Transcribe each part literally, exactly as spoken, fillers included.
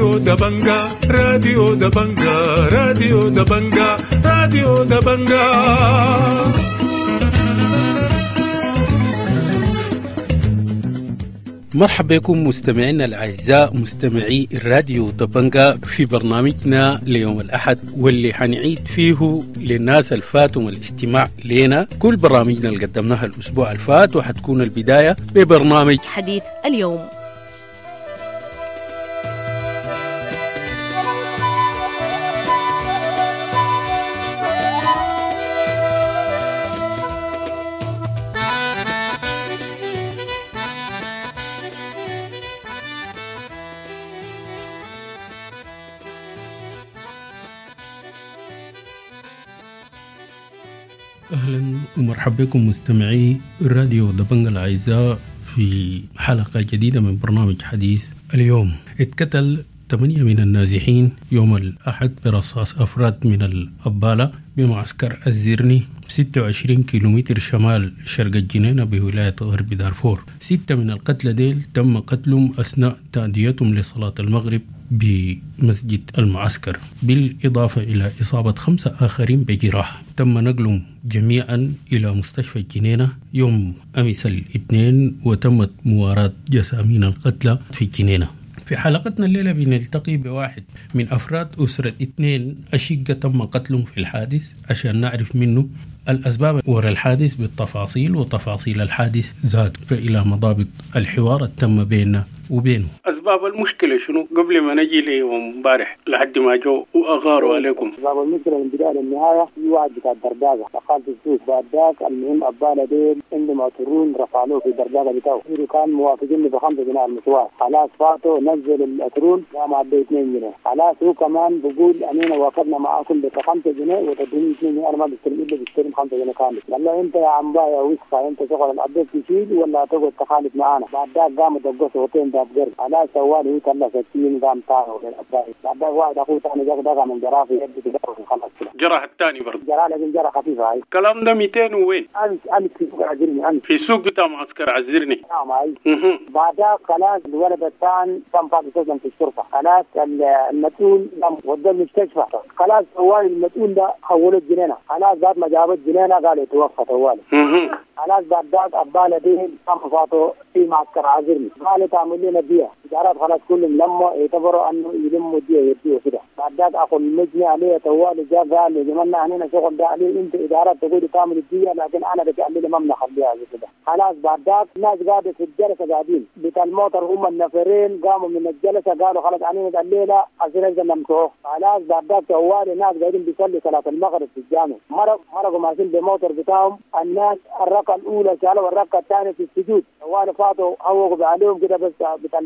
راديو دبنجا راديو دبنجا راديو دبنجا راديو دبنجا. مرحبا بكم مستمعينا الأعزاء مستمعي الراديو دبنجا في برنامجنا ليوم الأحد، واللي حنعيد فيه للناس الفاتهم الاستماع لنا كل برامجنا اللي قدمناها الأسبوع الفات، وحتكون البداية ببرنامج حديث اليوم. أهلا ومرحبا بكم مستمعي الراديو دبنجا الأعزاء في حلقة جديدة من برنامج حديث اليوم. اتقتل ثمانية من النازحين يوم الأحد برصاص أفراد من الأبالة بمعسكر الزرني ستة وعشرين كيلومتر شمال شرق الجنينة بولاية غرب دارفور. ستة من القتلى ديل تم قتلهم أثناء تأديتهم لصلاة المغرب بمسجد المعسكر، بالإضافة إلى إصابة خمسة آخرين بجراح. تم نقلهم جميعا إلى مستشفى الجنينة يوم أمس الاثنين، وتمت مواراة جثامين القتلى في الجنينة. في حلقتنا الليلة بنلتقي بواحد من أفراد أسرة اثنين أشقة تم قتلهم في الحادث عشان نعرف منه الأسباب وراء الحادث بالتفاصيل وتفاصيل الحادث ذات إلى مضابط الحوار التم بيننا وبينه. أسباب المشكلة شنو قبل ما نجي ليوم امبارح لحد ما جو وأغاروا عليكم؟ أسباب المشكلة من بداية للنهاية في واحد بتاع الدرداقة دخل في السوق. بعد ذاك المهم أبالة ديل عندما ترون رفعوه في الدرداقة بتاعه، كان موافقين بخمسة جنيه المشوار. خلاص فاتوا نزل الأترون قام عدى اثنين جنيه. خلاص هو كمان بقول أننا وافقنا معاكم بخمسة جنيه وتدوني اثنين جنيه، أنا ما بستلم إلا بستلم خمسة جنيه كامل. قال له أنت يا عمبا يا وسخة، أنت شغل الأبديت تشيل ولا تقعد تخالف معانا؟ بعد ذاك قاموا دقوا صوتين داب قرب. على سوالي هو كلا ستين قام طاهو للأبداء. بعد ذاك واحد أخوه ثاني جاك دقا من جراح في يده كده وخلص كده. جراح الثاني برضه. جراح لكن جراح خفيفة هاي. كلام ده مئتين وين؟ أمس أمس في سوق عزرني أمس. في السوق بتاع معسكر عزرني. نعم هاي. بعد ذاك خلاص الولد الثاني تم فاضي سجن في الشرطة. خلاص المسؤول قام ودى المستشفى. خلاص سوالي المسؤول ده حوله جنينة. خلاص بعد ما جابت جنينة قال يتوفى سوالي. خلاص بعد ذاك أبالة دين قام فاتوا في معسكر عزرني. قال تعمل لنا بيها. إدارات خلاص كلهم لما يعتبروا أنه يلموا ديه يديه كده. بعد ذاك أخو المجني عليه توالي جاء قال لي جمالنا هنا شغل ده عليه، أنت إدارات تقول تعمل الديه لكن أنا بتعمل لي ممنع خليها زي كده. خلاص بعد ذاك الناس قاعدة في الجلسة قاعدين بتاع الموتر هم النفرين قاموا من الجلسة قالوا خلاص عنينا الليلة عشان نمسوه. خلاص بعد ذاك توالي الناس قاعدين بيصلي صلاة المغرب في الجامع، مرق مرقوا ماشيين بموتر بتاعهم. الناس الركعة الأولى شالوا الركعة الثانية في السجود، توالي فاتوا هوقوا عليهم كده بس بتاع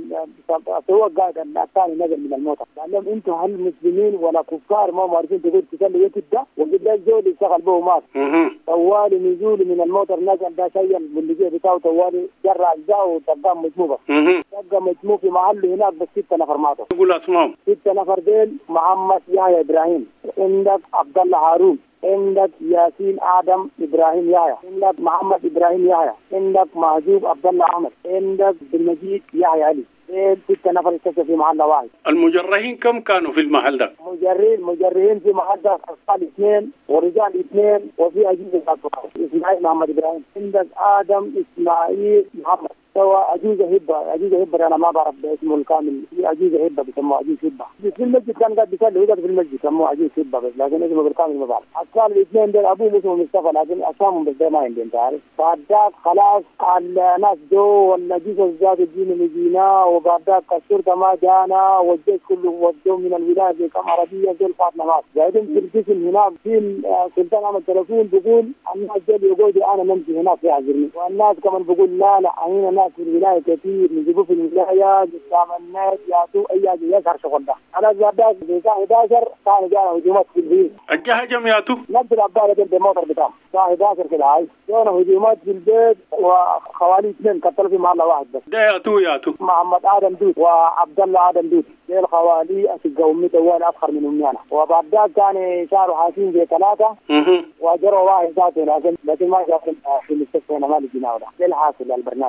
هو قاعد الثاني نزل من الموتر قال لهم انتم هل مسلمين ولا كفار ما عارفين تقول تصلي يتد ده وقدام زول يشتغل به مات. طوالي نزول من الموتر نزل ده شيء باللي بتاعه طوالي جرى اجزاء وتقام مجموعه تبقى مجموع في محله هناك بس ستة نفر ماتوا. يقول اسمائهم ستة نفر ديل محمد يحيى ابراهيم، عندك عبد الله هارون، عندك ياسين آدم إبراهيم يحيى، عندك محمد إبراهيم يحيى، عندك محجوب عبد الله عمر، عندك بالمجيد يحيى علي. ستة نفر استشهدوا في محل واحد. المجرحين كم كانوا في المحل ده؟ مجرحين مجرحين في محل ده أطفال اثنين ورجال اثنين وفي أجهزة إسماعيل محمد إبراهيم. عندك آدم إسماعيل محمد سوى أجوزة هبة. أجوزة هبة أنا ما بعرف اسمه الكامل، في أجوزة هبة بيسموه أجوز هبة. في المسجد كان قاعد بيصلي هو في المسجد سموه أجوز هبة بس، لكن اسمه بالكامل ما بعرف. أطفال الاثنين دول أبوه اسمه مصطفى لكن أسامهم بس ما عندي أنت عارف. بعد ذاك خلاص الناس جو والنجيس الزاد الدين اللي جينا، وبعد ذاك الشرطة ما جانا والجيش كله وجدوا من الولاية زي كم عربية زي الفاطمة مات. قاعدين في القسم هناك في سلطان عمل تلفون بيقول الناس جاي يقولوا أنا نمشي هناك في عزرني، والناس كمان بيقول لا لا هنا ناس في الولاية كثير نجيبوا في الولاية قدام الناس يعطوا أي حاجة يظهر شغل ده. أنا بعد ذاك في الساعة إحدى عشر كان جانا هجومات في البيت. الجهة جميعته نفس الأبالة دي بالموتر بتاعهم الساعة إحدى عشر كده هاي جانا هجومات في البيت وخوالي اثنين قتلوا في محل واحد بس. ده ياتو ياتو محمد آدم دود وعبد الله آدم دود دي الخوالي أشقوا أمي توالي أفخر من أميانا. وبعد ذاك كان شاروا حاسين زي ثلاثة وجروا واحد ذاته لكن لكن ما جاء في المستشفى هنا ما لقيناه ده. ده الحاصل البرنامج. الناس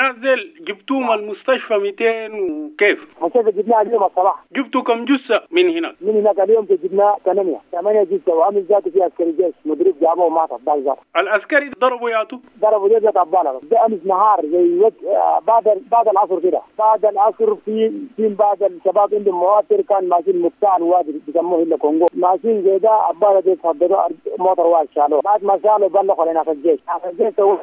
الناس ديل جبتوهم المستشفى مئتين وكيف؟ مستشفى جبناها اليوم الصباح. جبتوا كم جثة من هناك؟ من هناك اليوم جبنا ثمانية ثمانية جثة وعمل ذاته في عسكري جيش مدرب جابوه مات الضال ذاته. العسكري ضربوا ياتو؟ ضربوا ذاته الضال ده أمس نهار زي وقت بعد بعد العصر كده بعد العصر في في بعد الشباب عندهم مواتر كان ماشيين مقطع وادي بيسموه إلا كونغو ماشيين زي ده الضال ده يتفضلوا موتر واحد شالوه بعد ما شالوا بلغوا لنا في الجيش الجيش تو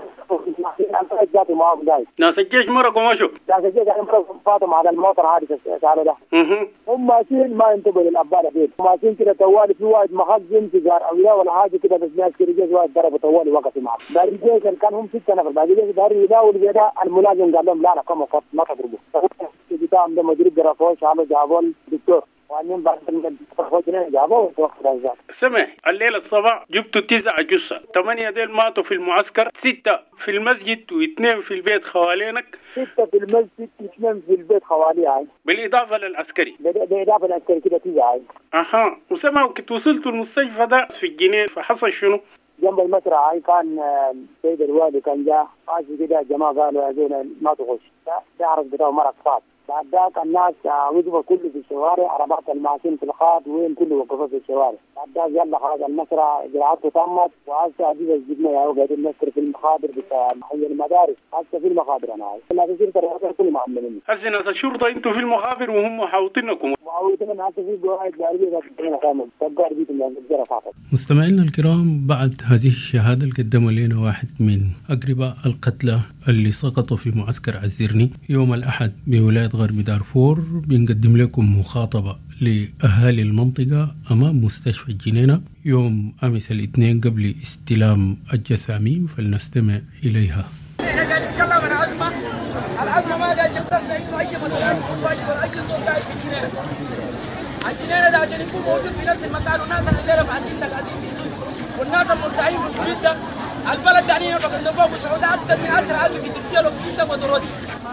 ذاته معهم جاي. ناس الجيش مرقوا مشوا. ناس الجيش يعني مرقوا فاتوا على الموتر هذا شالوه ده. هم ماشيين ما ينتبهوا للأبار ديل ماشيين كده طوالي في واحد مخزن سيجار أو ولا حاجة كده بس ناس كده جيش واحد ضربوا طوالي وقفوا معه. باقي الجيش كان هم ستة نفر باقي الجيش داري يداول كده الملازم قال لهم لا لا كم وقت ما تضربوا. بتاعهم ده مدير جرافوش شالوا جابوا الدكتور. وعنين بعد الفوجنا جابوه وتوقف الزاد. سمع الليلة الصباح جبتوا تسع جثة، ثمانية ديل ماتوا في المعسكر، ستة في المسجد واثنين في البيت خوالينك. ستة في المسجد واثنين في البيت خوالي. بالإضافة للعسكري. بالإضافة للعسكري كده تسعة. أها وسمعوا كنت وصلتوا المستشفى ده في الجنين فحصل شنو؟ جنب المسرح كان سيد الوالي كان جاء قاسي كده جماعة قالوا هذول ما تخش. ده عرف بتاعه مرض فات. بعد ذاك الناس وقفوا كله في الشوارع عربات الماشين في الخاط وين كله وقفوا في الشوارع. بعد ذاك يلا خلاص المسرح إجراءاته تمت وهسه هذه الجبنة يا هو قاعدين نسكر في المخابر بتاع حي المدارس هسه في المخابر أنا هاي. لا تصير ترى كل معلمين. هسه ناس الشرطة أنتوا في المخابر وهم محاوطينكم. محاوطين هسه في قواعد جارية كده كامل تقدر بيت من الجرا فقط. مستمعينا الكرام بعد هذه الشهادة اللي قدموا لنا واحد من أقرباء القتلى اللي سقطوا في معسكر عزيرني يوم الأحد بولاية غرب دارفور بنقدم لكم مخاطبة لأهالي المنطقة أمام مستشفى الجنينة يوم أمس الاثنين قبل استلام الجسامين فلنستمع إليها. احنا قاعدين نتكلم عن أزمة، الأزمة ما قاعد يختصنا إنه أي مسؤول واجب ولا أي صوت قاعد في الجنينة. الجنينة ده عشان يكون موجود في نفس المكان والناس اللي بعدين ده قاعدين في السجن والناس المرتاحين في البريد ده البلد يعني ينفق النفاق وسعودة أكثر من عشرة ألف في تركيا لو البريد ده مدروج.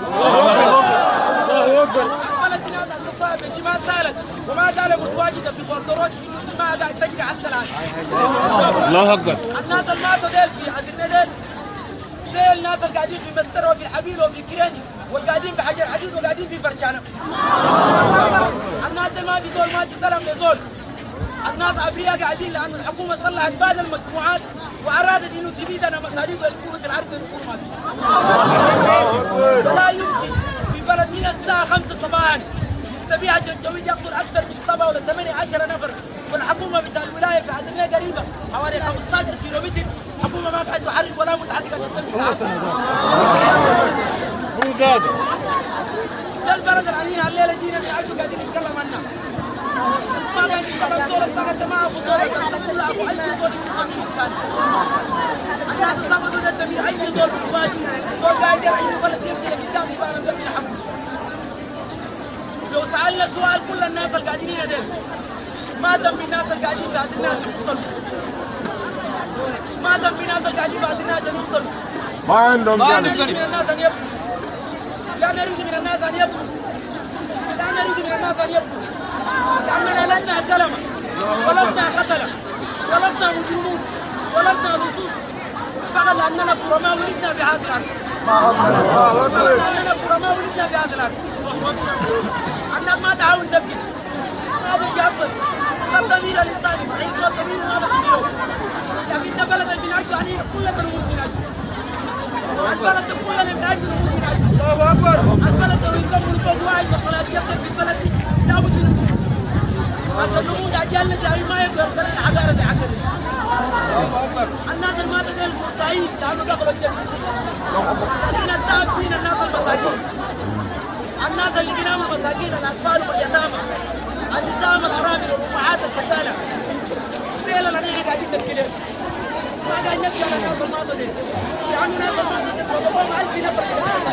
الله أكبر. البلد دي ناس أساسها بجماعة سالت وما زال متواجدة في بوردروج إنه الدماء قاعد تجري حتى الآن. الله أكبر. الناس اللي ماتوا ديل في عزيرنا ديل ديل الناس اللي قاعدين في مستر وفي الحبيل وفي كريني والقاعدين في حجر حديد وقاعدين في برشانة. الناس اللي ما في زول ماشي سلام لزول. الناس أبرياء قاعدين لأن الحكومة صلحت بعض المجموعات وأرادت إنه تبيد أنا مصاريف الكورة في العرض الكورة لا يمكن في بلد من الساعة خمسة صباحا يستبيع الجوي يقتل أكثر من سبعة ولا ثمانية عشر نفر والحكومة بتاع الولاية في عدنية قريبة حوالي خمسة عشر كيلومتر الحكومة ما قاعد تحرك ولا متحركة عشان تمشي العاصمة. هو زاد. ده البلد العلينا الليلة جينا نعرفوا قاعدين نتكلم عنها. ما قاعد يتكلم زول السنة تمام وزول السنة كلها وأي زول يكون في المكان. الناس سقطوا ضد من أي زول في الواجب زول قاعد يرى إنه بلد يمكن قدام يبان من حقه. لو سألنا سؤال كل الناس القاعدين هنا ديل ما ذنب الناس القاعدين بعد الناس يقتلوا؟ ما ذنب الناس القاعدين بعد الناس يقتلوا؟ ما عندهم لا نريد من الناس أن يبكوا. لا نريد من الناس أن يبكوا. لا نريد من الناس أن يبكوا. لأننا لسنا سلمة ولسنا قتلة ولسنا مجرمون ولسنا لصوص فقط لأننا كرماء ولدنا بهذا الأرض. فقط لأننا كرماء ولدنا بهذا الأرض. الناس ما تعاون تبكي ما تبكي أصلا الضمير الإنساني صحيح هو الضمير ما بخبره لكن ده بلد من أجل يعني كلنا نموت من أجل البلد كلنا من أجل نموت من أجل. الله أكبر. البلد لو يكمل فوق واحد مصلات يبدأ في البلد دي لابد من نموت عشان نموت أجيالنا جاي ما يقدر كلنا عقارة زي عقارة. الله أكبر. الناس اللي ما تقل مرتاحين لأنه دخلوا الجنة لكن التعب فينا الناس المساكين الناس اللي قدام المساكين الأطفال واليتامى النساء الأرامل والأمهات الكفالة ليلة لدينا قاعدين نبكي ليه ما قاعد نبكي على الناس الماتوا دي لأنه الناس الماتوا دي صدقهم ألف نفر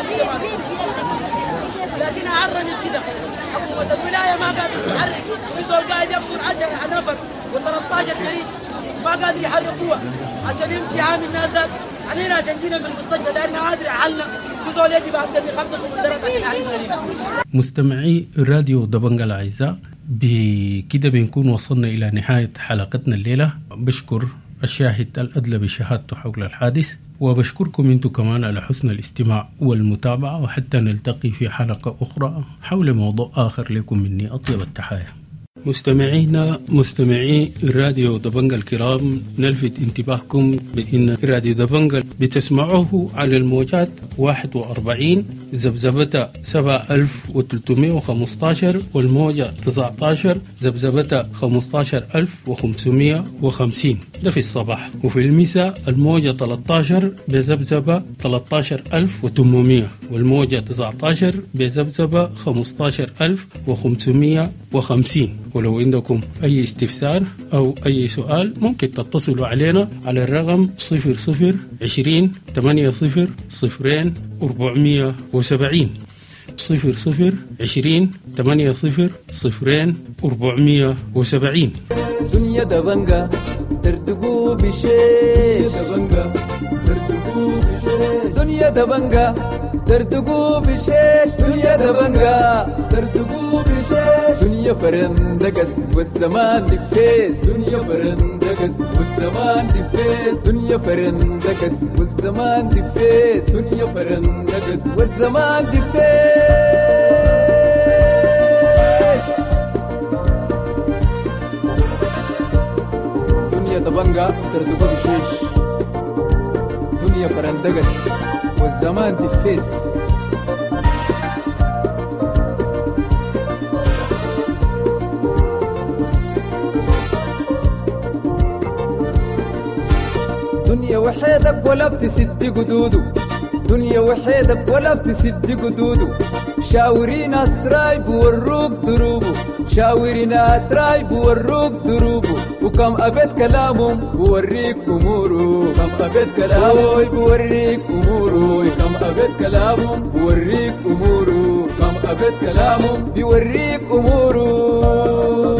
لكن أعرني كده حكومة الولاية ما قاعد تتحرك في زول قاعد يقتل عشرة نفر وثلاثة عشر جريد ما قادر يحركوها عشان يمشي عامل الناس ذات علينا عشان جينا في المستشفى دارنا عادر حالنا في زول يجب أكثر من خمسة كومندرات عشان علينا. مستمعي راديو دبنجة الأعزاء بكده بنكون وصلنا إلى نهاية حلقتنا الليلة. بشكر الشاهد الأدلى بشهادته حول الحادث وبشكركم انتم كمان على حسن الاستماع والمتابعة، وحتى نلتقي في حلقة أخرى حول موضوع آخر. لكم مني أطيب التحايا. مستمعينا مستمعي راديو دبنجة الكرام، نلفت انتباهكم بأن راديو دبنجة بتسمعوه على الموجات واحد وأربعين زبزبة سبعة ألف وثلاثمائة وخمسة عشر والموجة تسعة عشر زبزبة خمسة عشر ألف وخمسمائة وخمسين، ده في الصباح. وفي المساء الموجة ثلاثة عشر بزبزبة ثلاثة عشر ألف وثمانمائة والموجة تسعة عشر بزبزبة خمسة عشر ألف وخمسمائة وخمسين. ولو عندكم أي استفسار أو أي سؤال ممكن تتصلوا علينا على الرقم صفر صفر عشرين ثمانية صفر صفرين أربعمائة وسبعين صفر صفر عشرين ثمانية صفر صفرين أربعمائة وسبعين. دنيا دبنجة ترتقو بشيء دبنجة ترتقو بشيء دنيا دبنجة ترتقو بشيش دنيا دبنجة ترتقو بشيش دنيا فرندقس والزمان دفيس دنيا فرندقس والزمان دفيس دنيا فرندقس والزمان دفيس دنيا فرندقس والزمان دفيس. دنيا دبنجة ترتقو بشيش دنيا فرندقس والزمان دفيس. دنيا وحيدك ولا بتسد قدودو دنيا وحيدك ولا بتسد قدودو شاورين أسراي بوروك دروبو شاورين أسراي بوروك دروبو وكم أبد كلامهم بوريك أمورو كم أبد كلامهم بوريك أمورو كم أبد كلامهم بوريك أمورو كم أبد كلامهم بوريك أمورو.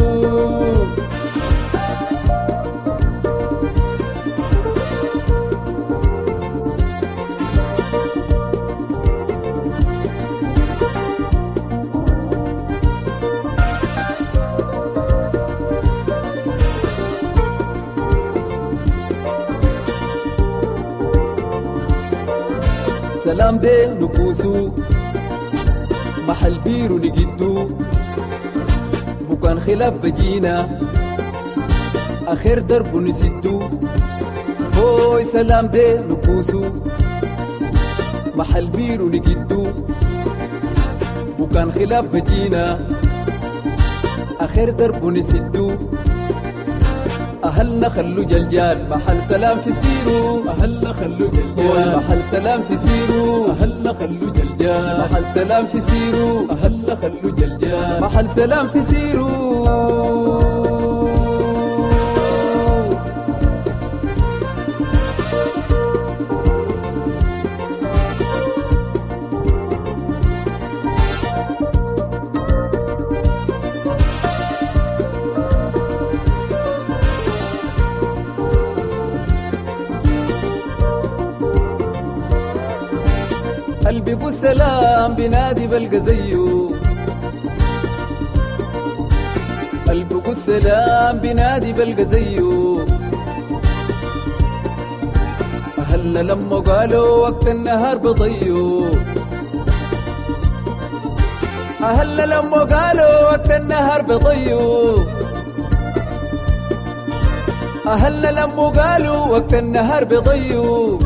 سلام دي نكوسو محل بيرو نجدو بكان خلاف بجينا آخر درب نسدو هوي سلام دي نكوسو محل بيرو نجدو بكان خلاف بجينا آخر درب نسدو أهلنا خلو جلجال محل سلام في سيرو أهلنا خلو جلجال محل سلام في سيرو أهلنا خلو جلجال محل سلام في سيرو أهلنا خلو جلجال محل سلام في سيرو. قلبي قو سلام بنادي بلقى زيو قلبي قو سلام بنادي بلقى زيو أهلنا لما قالوا وقت النهار بضيو أهلنا لما قالوا وقت النهار بضيو أهلنا لما قالوا وقت النهار بضيو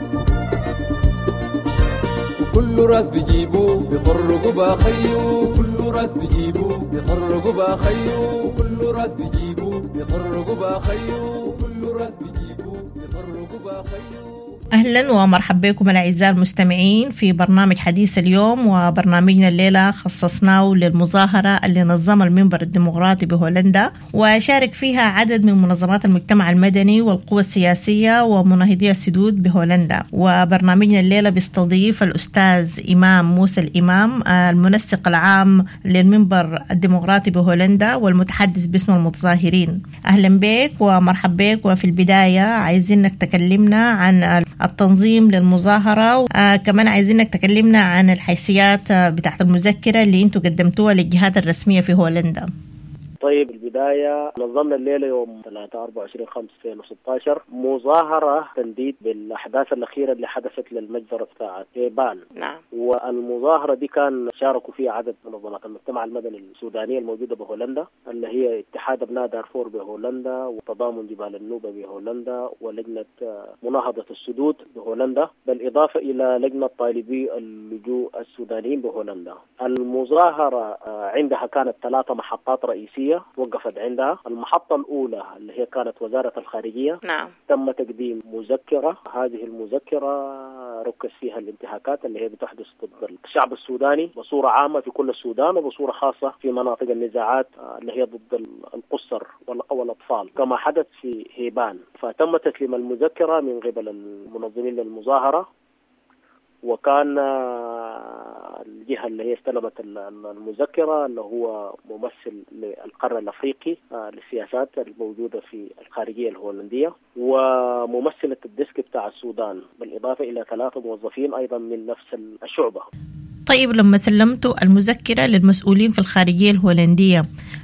كل راس بيجيبوا بيطرقوا باخيو كل راس بيجيبوا بيطرقوا باخيو كل راس بيجيبوا بيطرقوا باخيو كل راس بيجيبوا بيطرقوا باخيو. أهلا ومرحبا بكم الأعزاء المستمعين في برنامج حديث اليوم. وبرنامجنا الليلة خصصناه للمظاهرة اللي نظمها المنبر الديمقراطي بهولندا وشارك فيها عدد من منظمات المجتمع المدني والقوى السياسية ومناهضي السدود بهولندا. وبرنامجنا الليلة بيستضيف الأستاذ إمام موسى الإمام المنسق العام للمنبر الديمقراطي بهولندا والمتحدث باسم المتظاهرين. أهلا بك ومرحبا بك. وفي البداية عايزينك تكلمنا عن التنظيم للمظاهرة، آه كمان عايزينك تكلمنا عن الحيثيات بتاعت المذكرة اللي انتوا قدمتوها للجهات الرسمية في هولندا. طيب البداية نظمنا الليلة يوم ثلاثة أربعة وعشرين خمسة ألفين وستة عشر مظاهرة تنديد بالأحداث الأخيرة اللي حدثت للمجزرة بتاعت هيبان. نعم. والمظاهرة دي كان شاركوا فيها عدد من منظمات المجتمع المدني السودانية الموجودة بهولندا، اللي هي اتحاد أبناء دارفور بهولندا، وتضامن جبال النوبة بهولندا، ولجنة مناهضة السدود بهولندا، بالإضافة إلى لجنة طالبي اللجوء السودانيين بهولندا. المظاهرة عندها كانت ثلاثة محطات رئيسية وقفت عندها. المحطة الأولى اللي هي كانت وزارة الخارجية. نعم. تم تقديم مذكرة، هذه المذكرة ركز فيها الانتهاكات اللي هي بتحدث ضد الشعب السوداني بصورة عامة في كل السودان، وبصورة خاصة في مناطق النزاعات اللي هي ضد القُصّر والأطفال كما حدث في هيبان. فتم تسليم المذكرة من قبل المنظمين للمظاهرة، وكان الجهة اللي هي استلمت المذكرة اللي هو ممثل للقرن الأفريقي للسياسات الموجودة في الخارجية الهولندية، وممثلة الديسك بتاع السودان، بالإضافة إلى ثلاثة موظفين أيضا من نفس الشعبة. طيب لما سلمتوا المذكرة للمسؤولين في الخارجية الهولندية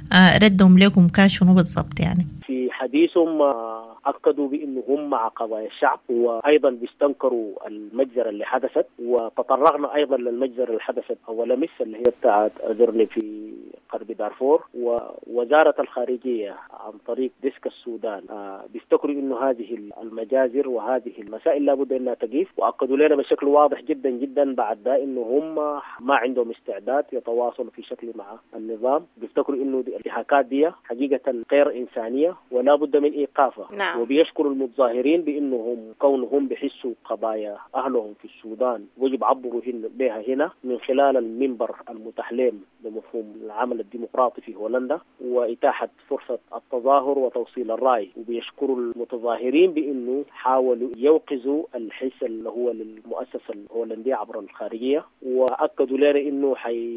ردهم لكم كان شنو بالضبط يعني؟ في حديثهم أكدوا بأنهم مع قضايا الشعب، وأيضا بيستنكروا المجزرة اللي حدثت، وتطرقنا أيضا للمجزرة اللي حدثت أول مس اللي هي بتاعت أذرني في غرب دارفور. ووزارة الخارجية عن طريق ديسك السودان بيفتكروا أنه هذه المجازر وهذه المسائل لابد أنها تقيف، وأكدوا لنا بشكل واضح جدا جدا بعد ده أنه هم ما عندهم استعداد يتواصلوا في شكل مع النظام. بيفتكروا أنه الانتهاكات دي حقيقة غير إنسانية ولا بد من إيقافها. نعم. وبيشكروا المتظاهرين بأنهم كونهم بيحسوا قضايا أهلهم في السودان ويجب عبروا بها هنا من خلال المنبر المتاح لهم بمفهوم العمل الديمقراطي في هولندا وإتاحة فرصة التظاهر وتوصيل الرأي. وبيشكروا المتظاهرين بأنه حاولوا يوقظوا الحس اللي هو للمؤسسة الهولندية عبر الخارجية، وأكدوا لنا أنه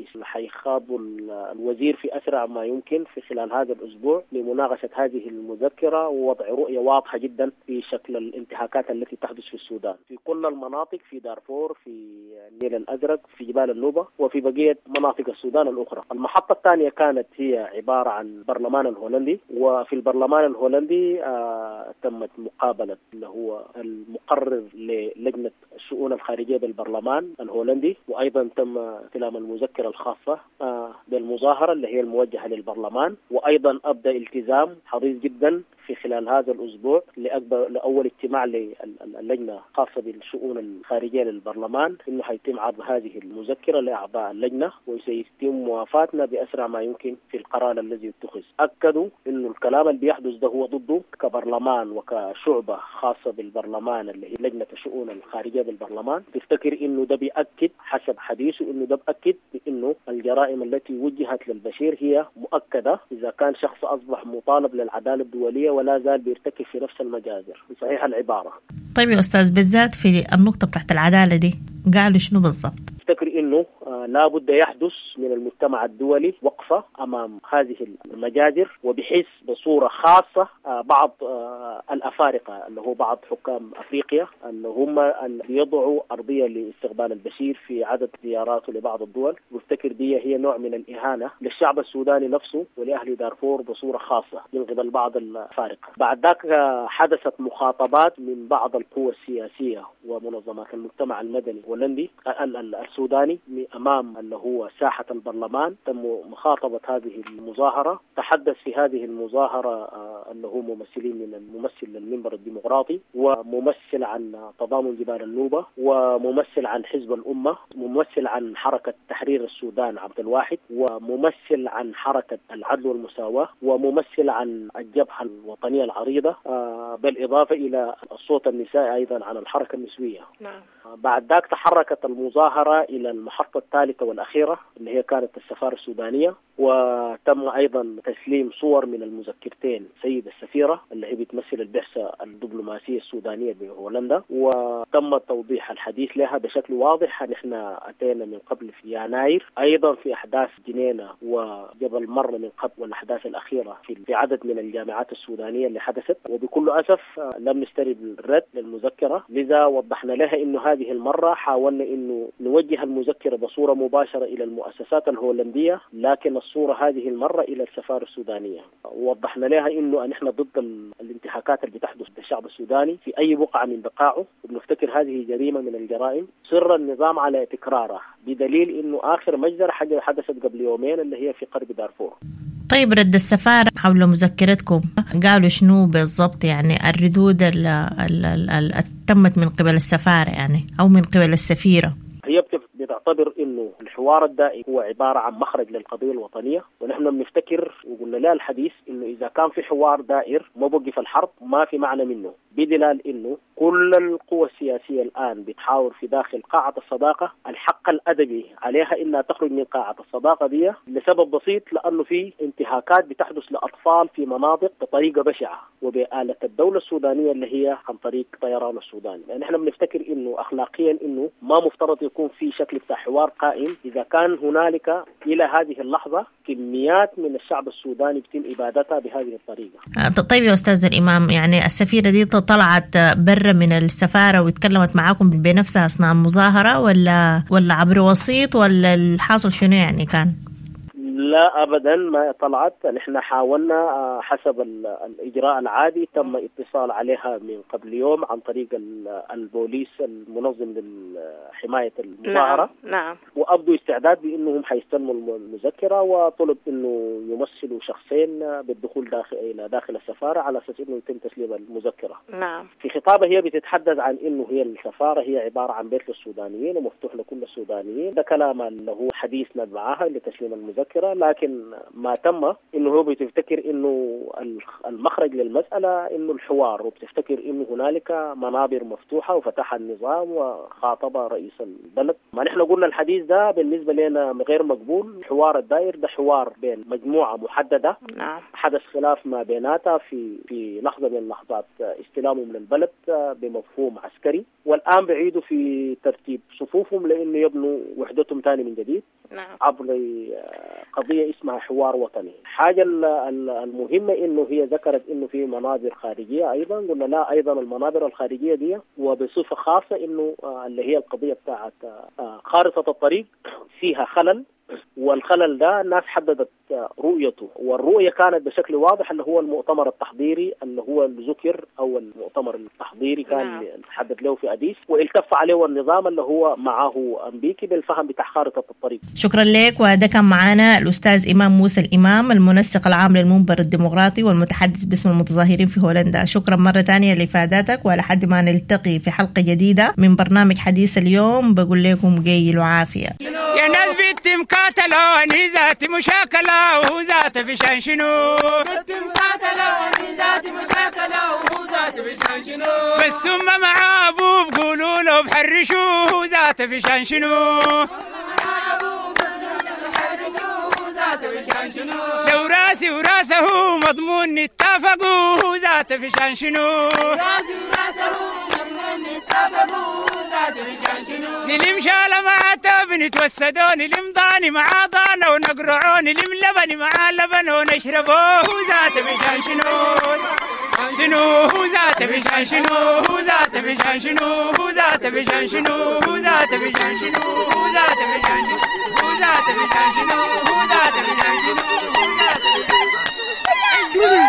حيخاضوا الوزير في أسرع ما يمكن في خلال هذا الأسبوع لمناقشة هذه المذكرة ووضع رؤية واضحة جدا في شكل الانتهاكات التي تحدث في السودان في كل المناطق، في دارفور، في النيل الأزرق، في جبال النوبة، وفي بقية مناطق السودان الأخرى. المحطة الثانية كانت هي عبارة عن البرلمان الهولندي، وفي البرلمان الهولندي آه تمت مقابلة اللي هو المقرر للجنة الشؤون الخارجية بالبرلمان الهولندي، وأيضا تم استلام المذكرة الخاصة آه بالمظاهرة اللي هي الموجهة للبرلمان. وأيضا أبدأ التزام حريص جدا في خلال هذا الأسبوع لأكبر لأول اجتماع للجنة خاصة بالشؤون الخارجية للبرلمان إنه حيتم عرض هذه المذكرة لأعضاء اللجنة، وسيتم موافاتنا بأسرع ما يمكن في القرار الذي يتخذ. أكدوا إنه الكلام اللي بيحدث ده هو ضده كبرلمان وكشعبة خاصة بالبرلمان اللي هي لجنة الشؤون الخارجية بالبرلمان. تفتكر إنه ده بيأكد حسب حديثه إنه ده بأكد بإنه الجرائم التي وجهت للبشير هي مؤكدة إذا كان شخص أصبح مطالب للعدالة الدولية ولا زال بيرتكب في نفس المجازر بصحيح العبارة. طيب يا أستاذ، بالذات في النقطة بتاعت العدالة دي قالوا شنو بالضبط؟ افتكر انه آه لا بد يحدث من المجتمع الدولي وقفة امام هذه المجازر، وبحيث بصورة خاصة آه بعض آه الافارقة اللي هو بعض حكام افريقيا اللي هم ان يضعوا ارضية لاستقبال البشير في عدد زياراته لبعض الدول. وافتكر دي هي نوع من الاهانة للشعب السوداني نفسه ولاهل دارفور بصورة خاصة من قبل بعض الافارقة. بعد ذاك آه حدثت مخاطبات من بعض القوى السياسية ومنظمات المجتمع المدني الهولندي السوداني امام اللي هو ساحة البرلمان. تم مخاطبة هذه المظاهرة. تحدث في هذه المظاهرة اللي هو ممثلين من الممثل للمنبر الديمقراطي، وممثل عن تضامن جبال النوبة، وممثل عن حزب الأمة، ممثل عن حركة تحرير السودان عبد الواحد، وممثل عن حركة العدل والمساواة، وممثل عن الجبهة الوطنية العريضة، بالإضافة إلى الصوت النسائي أيضا عن الحركة النسوية. نعم. بعد ذاك تحركت المظاهرة إلى المحطة الثالثة والأخيرة اللي هي كانت السفارة السودانية، وتم أيضا تسليم صور من المذكرتين سيد السفيرة اللي هي بتمثل البعثة الدبلوماسية السودانية بهولندا، وتم توضيح الحديث لها بشكل واضح. نحن أتينا من قبل في يناير أيضا في أحداث جنينة وجبل مرة من قبل، والأحداث الأخيرة في عدد من الجامعات السودانية اللي حدثت، وبكل أسف لم نسترد الرد للمذكرة. لذا وضحنا لها إنه هذه المرة حاولنا إنه نوجه المذكرة بصورة صورة مباشرة إلى المؤسسات الهولندية، لكن الصورة هذه المرة إلى السفارة السودانية. ووضحنا لها إنه نحن ضد الانتهاكات اللي بتحدث بالشعب السوداني في أي بقعة من بقاعه، وبنفتكر هذه جريمة من الجرائم صر النظام على تكرارها، بدليل إنه آخر مجزرة حاجة حدثت قبل يومين اللي هي في قرب دارفور. طيب رد السفارة حول مذكرتكم قالوا شنو بالضبط؟ يعني الردود اللي تمت من قبل السفارة يعني أو من قبل السفيرة. هي بتعتبر إنه الحوار الدائم هو عبارة عن مخرج للقضية الوطنية، ونحن بنفتكر وقلنا لا الحديث إنه إذا كان في حوار دائر ما بوقف الحرب ما في معنى منه، بدلال إنه كل القوى السياسية الآن بتحاور في داخل قاعة الصداقة الحق الأدبي عليها إنها تخرج من قاعة الصداقة دي لسبب بسيط، لأنه في انتهاكات بتحدث لأطفال في مناطق بطريقة بشعة وبآلة الدولة السودانية اللي هي عن طريق طيران السودان. يعني نحن بنفتكر إنه أخلاقيا إنه ما مفترض يكون في شكل بتاع حوار قائم إذا كان هنالك إلى هذه اللحظة كميات من الشعب السوداني بتم إبادتها بهذه الطريقة. طيب يا أستاذ الإمام، يعني السفيرة دي طلعت برا من السفارة واتكلمت معاكم بنفسها أثناء المظاهرة ولا ولا عبر وسيط ولا الحاصل شنو يعني كان؟ لا أبدا ما طلعت. نحن حاولنا حسب الإجراء العادي، تم اتصال عليها من قبل يوم عن طريق البوليس المنظم لحماية المظاهرة. نعم. نعم. وأبدوا استعداد بأنهم حيستلموا المذكرة، وطلب أنه يمثلوا شخصين بالدخول داخل إلى داخل السفارة على أساس أنه يتم تسليم المذكرة. نعم. في خطابها هي بتتحدث عن أنه هي السفارة هي عبارة عن بيت للسودانيين ومفتوح لكل السودانيين. ده كلام اللي هو حديثنا معها لتسليم المذكرة، لكن ما تم انه هو بتفتكر انه المخرج للمسألة انه الحوار، وبتفتكر انه هنالك منابر مفتوحة وفتح النظام وخاطب رئيس البلد. ما نحن قلنا الحديث ده بالنسبة لنا غير مقبول. الحوار الدائر ده حوار بين مجموعة محددة. نعم. حدث خلاف ما بيناتها في في لحظة من لحظات استلامهم للبلد بمفهوم عسكري، والآن بعيدوا في ترتيب صفوفهم لانه يبنوا وحدتهم تاني من جديد. نعم. عبر قضية اسمها حوار وطني. حاجة المهمة إنه هي ذكرت إنه في منابر خارجية أيضا. قلنا لا، أيضا المنابر الخارجية دي وبصفة خاصة إنه اللي هي القضية بتاعت خارطة الطريق فيها خلل، والخلل ده الناس حددت رؤيته، والرؤية كانت بشكل واضح اللي هو المؤتمر التحضيري اللي هو الذكر أو المؤتمر التحضيري كان نعم. تحدد له في أديس، والتف عليه النظام اللي هو معه أمبيكي بالفهم بتاع خارطة الطريق. شكرا لك. وده كان معنا الأستاذ إمام موسى الإمام، المنسق العام للمنبر الديمقراطي والمتحدث باسم المتظاهرين في هولندا. شكرا مرة ثانية لإفادتك، ولحد ما نلتقي في حلقة جديدة من برنامج حديث اليوم بقول لكم جيل وعافية. يا ناس بيتم قاتلوني ذاتي مشاكلة وذات بشان شنو، بيتم قاتلوني ذاتي مشاكلة وذات بشان شنو، بس هم مع أبو بقولوا له بحرشوا ذات بشان شنو، لو راسي وراسه مضمون نتفقوا ذات بشان شنو، راسي وراسه مضمون نتفقوا ذات بشان شنو، نلم شالة مع تاب نتوسدوا، نلم ضاني مع ضانة ونقرعوا، نلم لبني مع لبن ونشربوه ذات بشان شنو شنو ذات بشان شنو ذات بشان شنو ذات بشان شنو ذات بشان شنو ذات بشان شنو ذات بشان شنو ذات بشان شنو.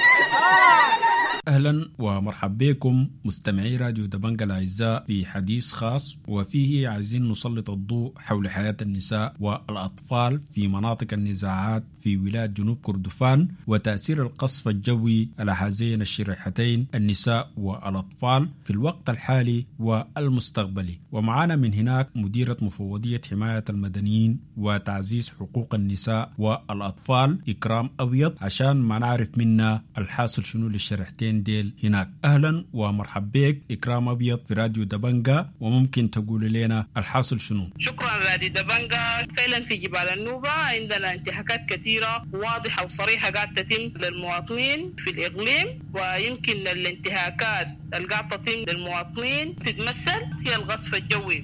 أهلا ومرحبا بكم مستمعي راديو دبنجة الأعزاء في حديث خاص، وفيه عايزين نسلط الضوء حول حياة النساء والأطفال في مناطق النزاعات في ولاية جنوب كردفان، وتأثير القصف الجوي على هذين الشريحتين النساء والأطفال في الوقت الحالي والمستقبلي. ومعنا من هناك مديرة مفوضية حماية المدنيين وتعزيز حقوق النساء والأطفال إكرام أبيض، عشان ما نعرف منا الحاصل شنو للشريحتين ديل هناك. أهلا ومرحبا بك إكرام أبيض في راديو دبنجة، وممكن تقول لنا الحاصل شنو؟ شكرا راديو دبنجة. فعلا في جبال النوبة عندنا انتهاكات كثيرة واضحة وصريحة قاعدة تتم للمواطنين في الإقليم، ويمكن الانتهاكات اللي قاعدة تتم للمواطنين تتمثل هي القصف الجوي، ويمكن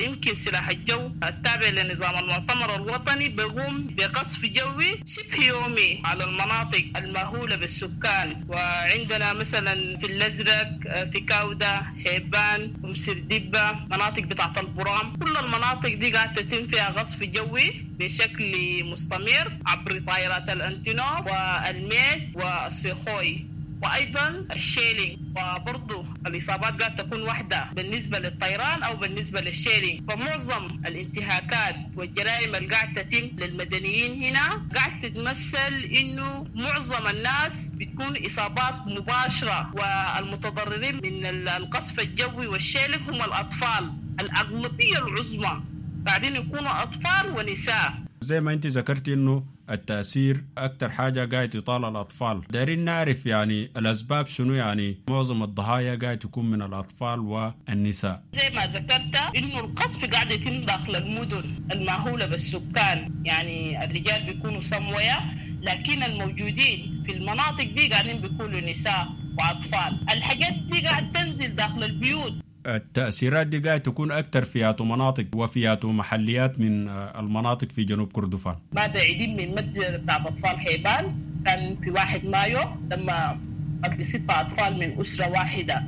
ويمكن سلاح الجو التابع لنظام المؤتمر الوطني بيقوم بقصف جوي شبه يومي على المناطق المأهولة بالسكان. وعندنا مثلا في الأزرق، في كاودة، هيبان، ومسردبة، مناطق بتاعة البرام، كل المناطق دي قاعد تتم فيها قصف جوي بشكل مستمر عبر طائرات الأنتونوف والميج والسيخوي، وأيضا الشيلينج. وبرضو الإصابات قد تكون واحدة بالنسبة للطيران أو بالنسبة للشيلينج. فمعظم الانتهاكات والجرائم اللي قاعد تتم للمدنيين هنا قاعد تتمثل إنه معظم الناس بتكون إصابات مباشرة، والمتضررين من القصف الجوي والشيلينج هم الأطفال. الأغلبية العظمى بعدين يكونوا أطفال ونساء. زي ما أنت ذكرت إنه التأثير أكتر حاجة قاعد يطال الأطفال، دارين نعرف يعني الأسباب شنو؟ يعني معظم الضحايا قاعد تكون من الأطفال والنساء. زي ما ذكرت إنه القصف قاعد يتم داخل المدن المأهولة بالسكان، يعني الرجال بيكونوا سموية، لكن الموجودين في المناطق دي قاعدين بيكونوا نساء وأطفال. الحاجات دي قاعد تنزل داخل البيوت. التأثيرات دي قاعد تكون أكتر فياتو مناطق وفياتو محليات من المناطق في جنوب كردفان. بعد عيدين من متجر بتاع أطفال هيبان كان في واحد مايو لما قتل ستة أطفال من أسرة واحدة.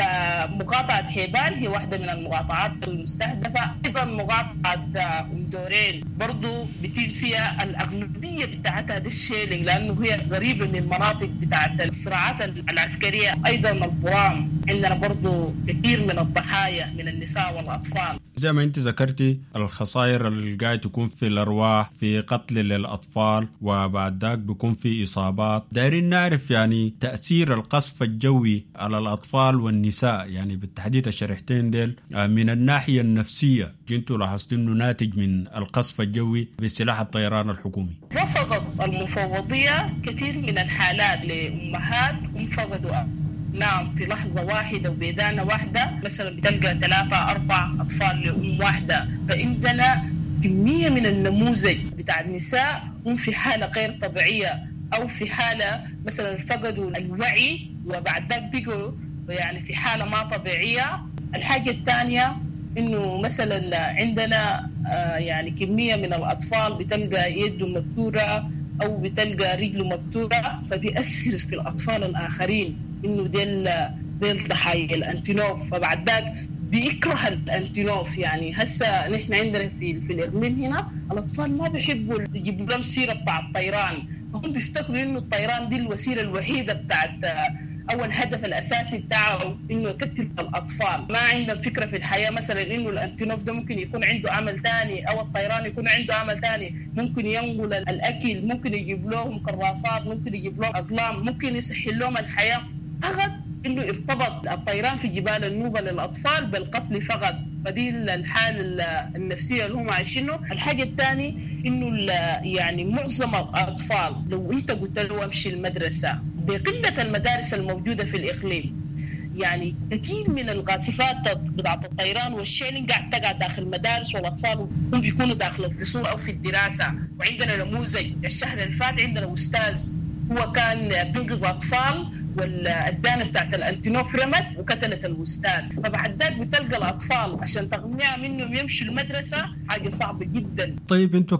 فمقاطعة هيبان هي واحدة من المقاطعات المستهدفة. أيضا مقاطعة أم دورين برضو بتيجي فيها الأغلبية بتاعتها دي الشيلينج، لأنه هي قريبة من المناطق بتاعت الصراعات العسكرية. أيضا البرام عندنا برضو كثير من الضحايا من النساء والأطفال. زي ما انت ذكرتي الخسائر اللي قاعد تكون في الأرواح، في قتل للأطفال، وبعد ذاك بيكون في إصابات. دايرين نعرف يعني تأثير القصف الجوي على الأطفال والنساء، يعني بالتحديد الشريحتين ديل من الناحية النفسية. كنتوا لاحظتوا انه ناتج من القصف الجوي بسلاح الطيران الحكومي. رصدت المفوضية كثير من الحالات لأمهات هم فقدوا نعم في لحظة واحدة وبيدانة واحدة، مثلا بتلقى ثلاثة أربع أطفال لأم واحدة. فعندنا كمية من النموذج بتاع النساء هم في حالة غير طبيعية، أو في حالة مثلا فقدوا الوعي وبعد ذلك بقوا يعني في حالة ما طبيعية. الحاجة الثانية إنه مثلا عندنا آه يعني كمية من الأطفال بتلقى يده مبتورة أو بتلقى رجله مبتورة، فبيأثر في الأطفال الآخرين إنه ديل ديل ضحايا الأنتونوف. فبعد ذاك بيكره الأنتونوف. يعني هسه نحن عندنا في في الإقليم هنا الأطفال ما بيحبوا يجيبوا لهم سيرة بتاع الطيران، هم بيفتكروا إنه الطيران دي الوسيلة الوحيدة بتاعت أو الهدف الأساسي بتاعه إنه يقتل الأطفال. ما عندنا فكرة في الحياة مثلا إنه الأنتونوف ده ممكن يكون عنده عمل تاني، أو الطيران يكون عنده عمل تاني، ممكن ينقل الأكل، ممكن يجيب لهم كراسات، ممكن يجيب لهم أقلام، ممكن يسهل لهم الحياة. فقط إنه ارتبط الطيران في جبال النوبة للأطفال بالقتل فقط. فدي الحالة النفسية اللي هم عايشينه. الحاجة الثانية إنه يعني معظم الأطفال لو أنت قلت له امشي المدرسة بقلة المدارس الموجودة في الإقليم، يعني كثير من الغاصفات بتاعت الطيران والشيلينج قاعد تقع داخل المدارس، والأطفال هم بيكونوا داخل الفصول أو في الدراسة. وعندنا نموذج الشهر اللي فات عندنا أستاذ هو كان بينقذ أطفال والدانة بتاعت الأنتونوف رمت وقتلت الأستاذ. فبعد ذلك بتلقى الأطفال عشان تقنع منهم يمشوا المدرسة حاجة صعبة جدا. طيب انتوا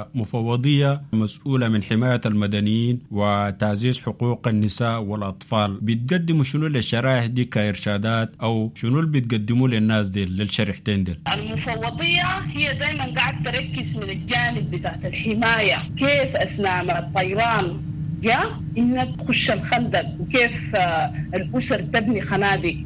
كمفوضية مسؤولة من حماية المدنيين وتعزيز حقوق النساء والأطفال، بتقدموا شنو للشرائح دي كإرشادات، أو شنو اللي بتقدموا للناس دي للشريحتين دي؟ المفوضية هي دايما قاعد تركز من الجانب بتاعت الحماية، كيف أثناء ما الطيران جاء إنك تخش الخندق، وكيف الأسر تبني خنادق،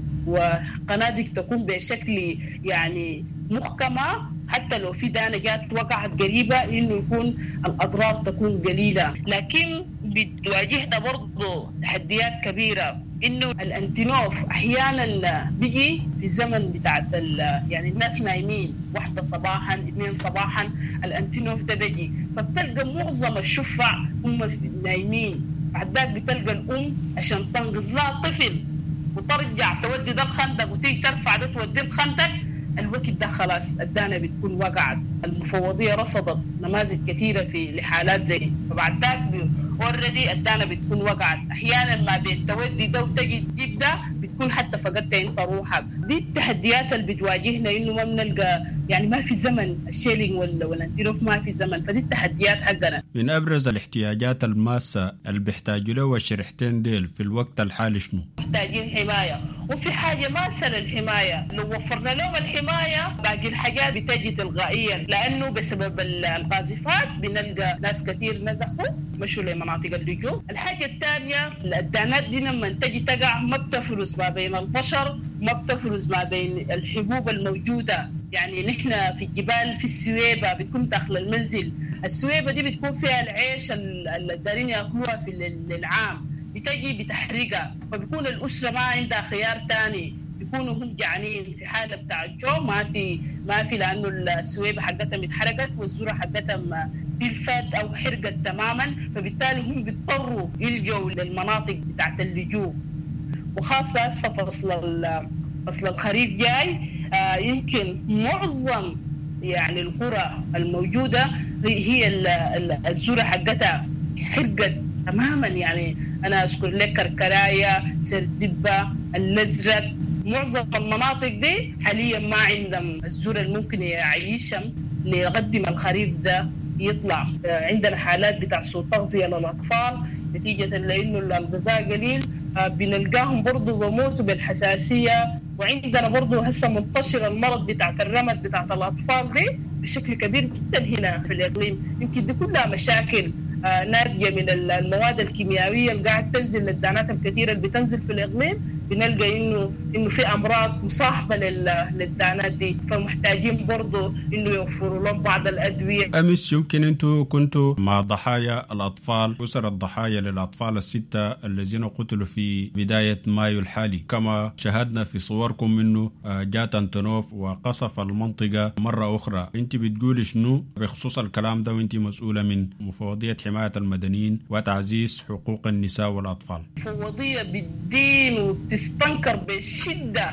وخنادق تكون بشكل يعني محكمة حتى لو في دانة جات وقعت قريبة إنه يكون الأضرار تكون قليلة. لكن بتواجهنا برضو تحديات كبيرة، إنه الأنتونوف أحيانا بيجي في الزمن بتاعت يعني الناس نايمين، واحدة صباحا اثنين صباحا الأنتونوف ده بيجي، فبتلقى معظم الشفع هم نايمين. بعد ذاك بتلقى الأم عشان تنقذ لها طفل وترجع تودي ده الخندق وتيجي ترفع ده تودي الخندق، الوقت ده خلاص الدانة بتكون وقعت. المفوضية رصدت نماذج كثيرة في لحالات زي، فبعد ذاك اوريدي الدانة بتكون وقعت. احيانا ما بين تودي ده وتجي تجيب ده بتكون حتى فقدت انت روحك. دي التحديات اللي بتواجهنا، انه ما بنلقى يعني ما في زمن الشيلينج ولا والانتيلوف، ما في زمن. فدي التحديات حقنا. من ابرز الاحتياجات الماسه اللي بيحتاجوا له الشريحتين ديل في الوقت الحالي شنو؟ محتاجين حمايه، وفي حاجه ماسه للحمايه. لو وفرنا لهم الحمايه باقي الحاجات بتجي تلقائيا، لانه بسبب القاذفات بنلقى ناس كثير نزحوا مشوا لمناطق اللجوء. الحاجه الثانيه الدانات دي لما تجي تقع ما بتفرز ما بين البشر، ما بتفرز ما بين الحبوب الموجوده. يعني نحن في الجبال في السويبه بتكون داخل المنزل، السويبه دي بتكون فيها العيش اللي دارين ياكلوها في العام، بتجي بتحرقها، فبيكون الاسره ما عندها خيار تاني، بيكونوا هم جعانين في حاله بتاع الجوع، ما في ما في لانه السويبه حقتهم اتحرقت والذره حقتهم تلفت او حرقت تماما، فبالتالي هم بيضطروا يلجوا للمناطق بتاعت اللجوء. وخاصه هسه فصل فصل الخريف جاي، آه يمكن معظم يعني القرى الموجوده هي الذره حقتها حرقت تماما. يعني انا اذكر لك كركرايه، سردبه، الازرق، معظم المناطق دي حاليا ما عندهم الذره اللي ممكن يعيشهم لغد ما الخريف ده يطلع. عندنا حالات بتاع سوء تغذيه للاطفال نتيجه لانه الغذاء قليل، بنلقاهم برضو بموتوا بالحساسيه. وعندنا برضو هسه منتشر المرض بتاع الرمد بتاع الاطفال دي بشكل كبير جدا هنا في الاقليم. يمكن دي كلها مشاكل آه ناتجه من المواد الكيميائيه اللي قاعد تنزل للدانات الكثيره اللي بتنزل في الاقليم. بنلقى انه انه في امراض مصاحبه للدانات دي، فمحتاجين برضو انه يوفروا لهم بعض الادويه. امس يمكن انتم كنتوا مع ضحايا الاطفال، اسر الضحايا للاطفال السته الذين قتلوا في بدايه مايو الحالي، كما شاهدنا في صوركم انه جات انتونوف وقصف المنطقه مره اخرى. انت بتقولي شنو بخصوص الكلام ده وانت مسؤوله من مفوضيه حمايه المدنيين وتعزيز حقوق النساء والاطفال؟ مفوضيه بالدين وتستنكر بشده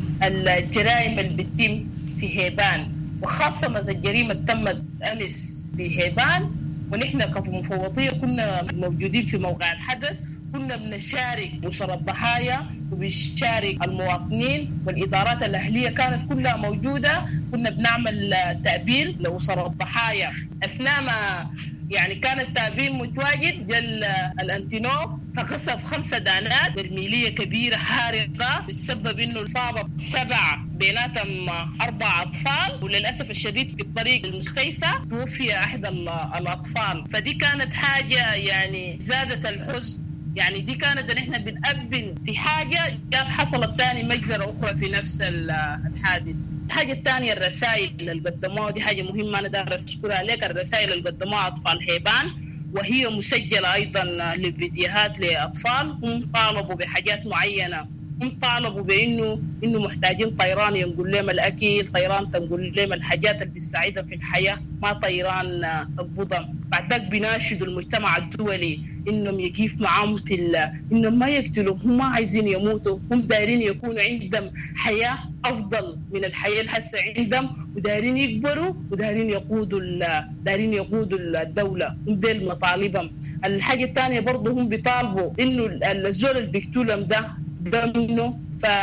الجرائم اللي بتتم في هيبان، وخاصه الجريمه تمت امس في هيبان. ونحن كمفوضيه كنا موجودين في موقع الحدث، كنا بنشارك أسر الضحايا وبنشارك المواطنين، والإدارات الأهلية كانت كلها موجودة. كنا بنعمل تأبيل لأسر الضحايا أثناء ما يعني كان التأبيل متواجد. جل الأنتينوف فقصف خمسة دانات برميلية كبيرة حارقة بتسبب إنه إصابة سبعة بيناتهم أربع أطفال، وللأسف الشديد في الطريق المستشفى توفي أحد الأطفال. فدي كانت حاجة يعني زادت الحزن. يعني دي كانت نحن بنأبن في حاجة جات حصلت تاني مجزرة أخرى في نفس الحادث. الحاجة الثانية الرسائل اللي قدموها، دي حاجة مهمة أنا داير أشكرها لك. الرسائل اللي قدموها أطفال هيبان، وهي مسجلة أيضا لفيديوهات لأطفال هم طالبوا بحاجات معينة. هم طالبوا بانه انه محتاجين طيران ينقل لهم الاكل، طيران تنقل لهم الحاجات اللي بتساعدهم في الحياه، ما طيران تقبضهم. بعد ذاك بيناشدوا المجتمع الدولي انهم يقف معهم في انهم ما يقتلوا، هم ما عايزين يموتوا، هم دايرين يكونوا عندهم حياه افضل من الحياه اللي هسه عندهم، ودايرين يكبروا ودايرين يقودوا دايرين يقودوا الدوله. هم ديل مطالبهم. الحاجه الثانيه برضه هم بيطالبوا انه الزول اللي بيقتلهم ده ده منه.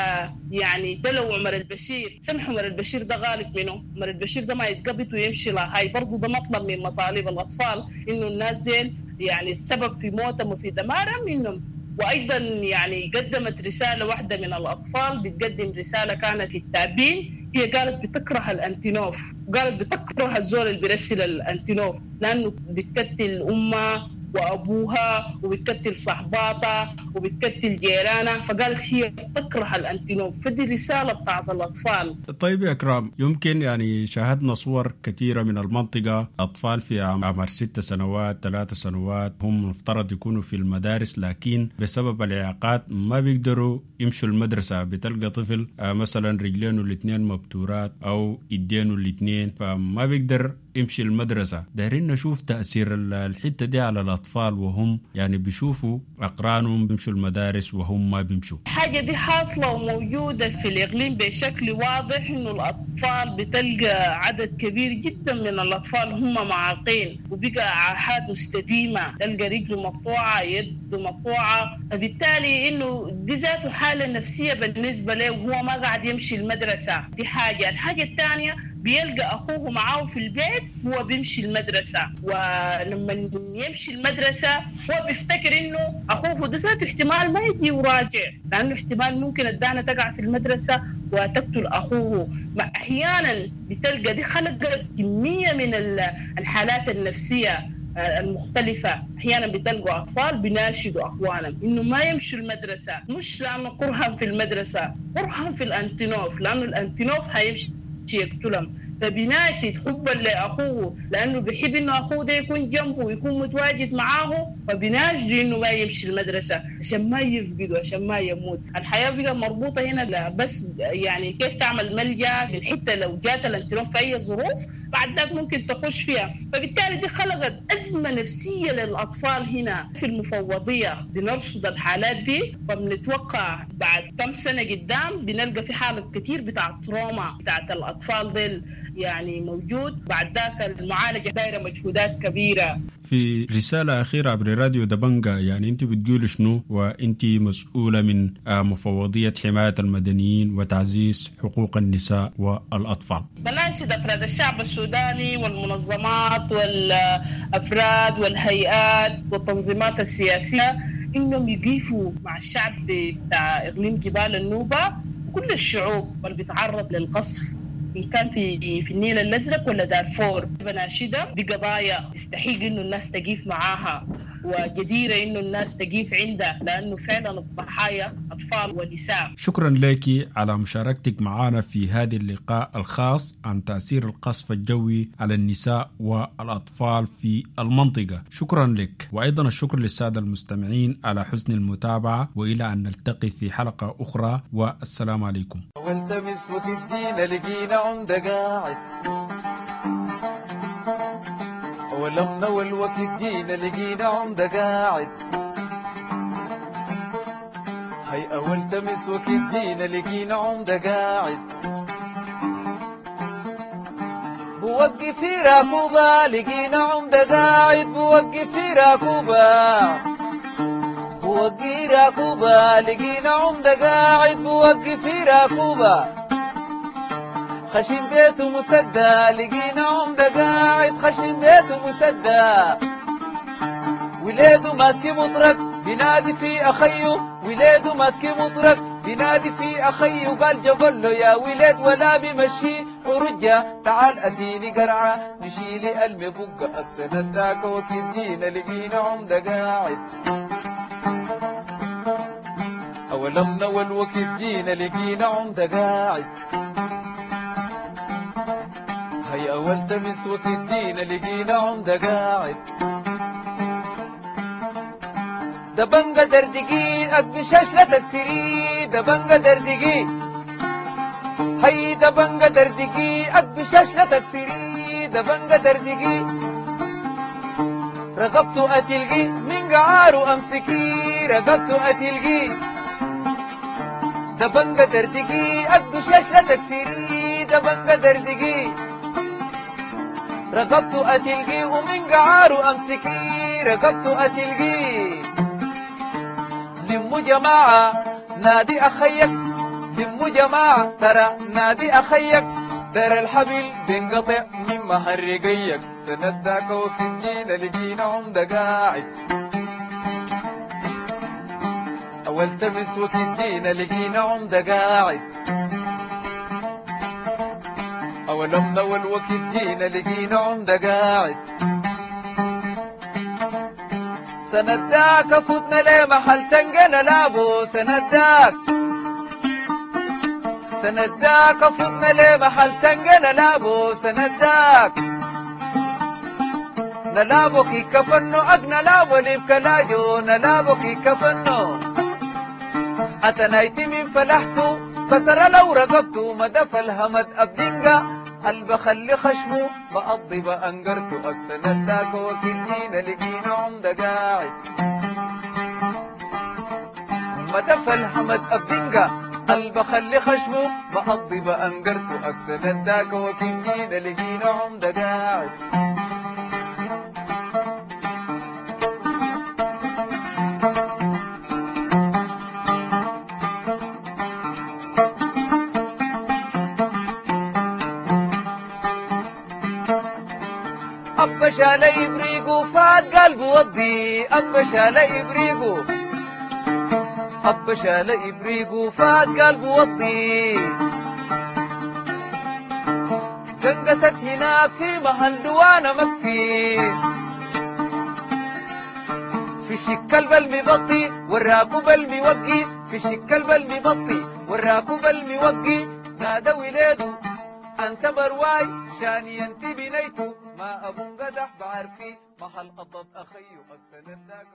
فيعني ده لو عمر البشير سمح عمر البشير ده غالب منه، عمر البشير ده ما يتقبط ويمشي لا. هاي برضو ده مطلب من مطالب الأطفال، إنه الناس دين يعني السبب في موتهم وفي دمارهم منهم. وأيضا يعني قدمت رسالة واحدة من الأطفال، بتقدم رسالة كانت في التأبين. هي قالت بتكره الأنتينوف، وقالت بتكره الزول اللي بيرسل الأنتينوف لأنه بتقتل أمه وأبوها وبتكتل صحباتها وبتكتل جيرانها، فقالت هي تكره الأنتينوف. فدي رسالة بتاعت الأطفال. طيب يا إكرام، يمكن يعني شاهدنا صور كثيرة من المنطقة، أطفال في عمر ست سنوات ثلاث سنوات هم مفترض يكونوا في المدارس، لكن بسبب الإعاقات ما بيقدروا يمشوا المدرسة. بتلقى طفل مثلا رجلينه الاثنين مبتورات أو يدينه الاثنين، فما بيقدر يمشي المدرسة. دايرين نشوف تأثير الحتة دي على الأطفال الأطفال وهم يعني بيشوفوا أقرانهم بيمشوا المدارس وهم ما بيمشوا؟ الحاجة دي حاصلة وموجودة في الإقليم بشكل واضح، إنه الأطفال بتلقى عدد كبير جدا من الأطفال هم معاقين، وبقى عاهات مستديمة، تلقى رجله مقطوعة، يده مقطوعة، فبالتالي إنه دي ذاته حالة نفسية بالنسبة له وهو ما قاعد يمشي المدرسة. دي حاجة. الحاجة الثانية بيلقى أخوه معاه في البيت هو بيمشي المدرسة، ولما يمشي المدرسة هو بيفتكر إنه أخوه ده ذاته احتمال ما يجي وراجع، لأنه احتمال ممكن الدانة تقع في المدرسة وتقتل أخوه. أحيانا بتلقى دي خلقت كمية من الحالات النفسية المختلفة. أحيانا بتلقوا أطفال بيناشدوا أخوانهم إنه ما يمشوا المدرسة، مش لأنه كرها في المدرسة، كرها في الأنتينوف، لأنه الأنتينوف هيمشي يقتلهم، فبيناشد حبا لأخوه لأنه بيحب إنه أخوه ده يكون جنبه ويكون متواجد معاه، فبيناشد إنه ما يمشي المدرسة عشان ما يفقده، عشان ما يموت. الحياة بقى مربوطة هنا لا بس يعني كيف تعمل ملجأ للحتة لو جات الانتينوف في أي ظروف بعد ذلك ممكن تخش فيها. فبالتالي دي خلقت أزمة نفسية للأطفال هنا في المفوضية. بنرصد الحالات دي فبنتوقع بعد كم سنة قدام بنلقى في حالة كتير بتاع تروما بتاعت الأطفال دي يعني موجود. بعد ذاك المعالجة دايرة مجهودات كبيرة. في رسالة أخيرة عبر راديو دبنجة، يعني أنت بتقول شنو وأنت مسؤولة من مفوضية حماية المدنيين وتعزيز حقوق النساء والأطفال. بناشد أفراد الشعب السوداني والمنظمات والأفراد والهيئات والتنظيمات السياسية إنهم يقفوا مع الشعب بتاع إقليم جبال النوبة وكل الشعوب اللي بيتعرض للقصف، إن كان في في النيل الأزرق ولا دارفور. بناشدة دي قضايا يستحق إنه الناس تقيف معاها وجديرة إنه الناس تقيف عندها، لأنه فعلا الضحايا أطفال ونساء. شكرا لك على مشاركتك معنا في هذا اللقاء الخاص عن تأثير القصف الجوي على النساء والأطفال في المنطقة. شكرا لك، وأيضا الشكر للسادة المستمعين على حسن المتابعة، وإلى أن نلتقي في حلقة أخرى، والسلام عليكم. والتمس وكدينا لقينا عمدة قاعد، ولمنا والوكدينا لقينا عمدة قاعد، هيا والتمس وكدينا لقينا عمدة قاعد، بوقف في راكوبة لقينا عمدة قاعد، بوقف في راكوبة، بوقف راكوبة لقينا عمدة قاعد، بوقف في راكوبة، خشم بيته مسدى لقينا عمدة قاعد، خشم بيته مسدى، ولاده ماسكي مطرق بينادي في أخيه، ولاده ماسكي مطرق بينادي في أخيه، قال جبل له يا ولاد ولا بمشي ورجة، تعال أديني قرعة نشيلي المفقة، أكسن الداك وكدينا لقينا عمدة قاعد، أولمنا والوكدينا لقينا عمدة قاعد، هيا والتمس وكدينا لقينا عمدة قاعد، دبنجة دردقي أكبشاش لا تكسري، دبنجة دردقي هي دبنجة دردقي أكبشاش لا تكسري، دبنجة دردقي رقبته أتلقي من قعاره أمسكي، رقبته أتلقي دبنجة دردقي أكبشاش لا تكسري، دبنجة دردقي رقبته أتلقي ومن قعاره أمسكي، رقبته أتلقي. لموا جماعة نادي أخيك، لموا جماعة ترى نادي أخيك، دار الحبل بينقطع من محرقيك، سنداك وكدينا لقينا عمدة قاعد، أول تمس وكدينا لقينا عمدة قاعد، أولمنا والوكدينا لقينا عمدة قاعد، سنداك فتنا ليه محل تنقنا لابو، سنداك سنداك فتنا ليه محل تنقنا لابو، سنداك نلابو كي كفنو أقنا لابو لبكلاجو، نلابو كي كفنو أتنايتي من فلحتو كسر لو رقبتو مدف الهمد أبدنجا، البخلي خشمه بقضي بأنقرته أكسن الداك وكلينا لقينا عمدة قاعد مدفل حمد أبدنقا البخلي خشمه بقضي بأنقرته أكسن الداك وكلينا لقينا عمدة قاعد أبش علي يبريقو فات قلبه وضي أبش علي يبريقو أبش علي يبريقو فات قلبه وضي قنقست هناك في محل دوانا مكفي في شك البلمي بطي وراكو بلمي وقي في شك البلمي بطي وراكو بلمي وقي نادى ولادو أنت برواي شاني أنت بنيتو ما أبو قدح بعرفي محل قطب أخيو أكسن الداك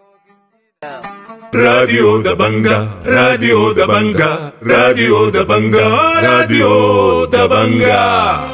راديو دبنجا راديو دبنجا راديو دبنجا راديو دبنجا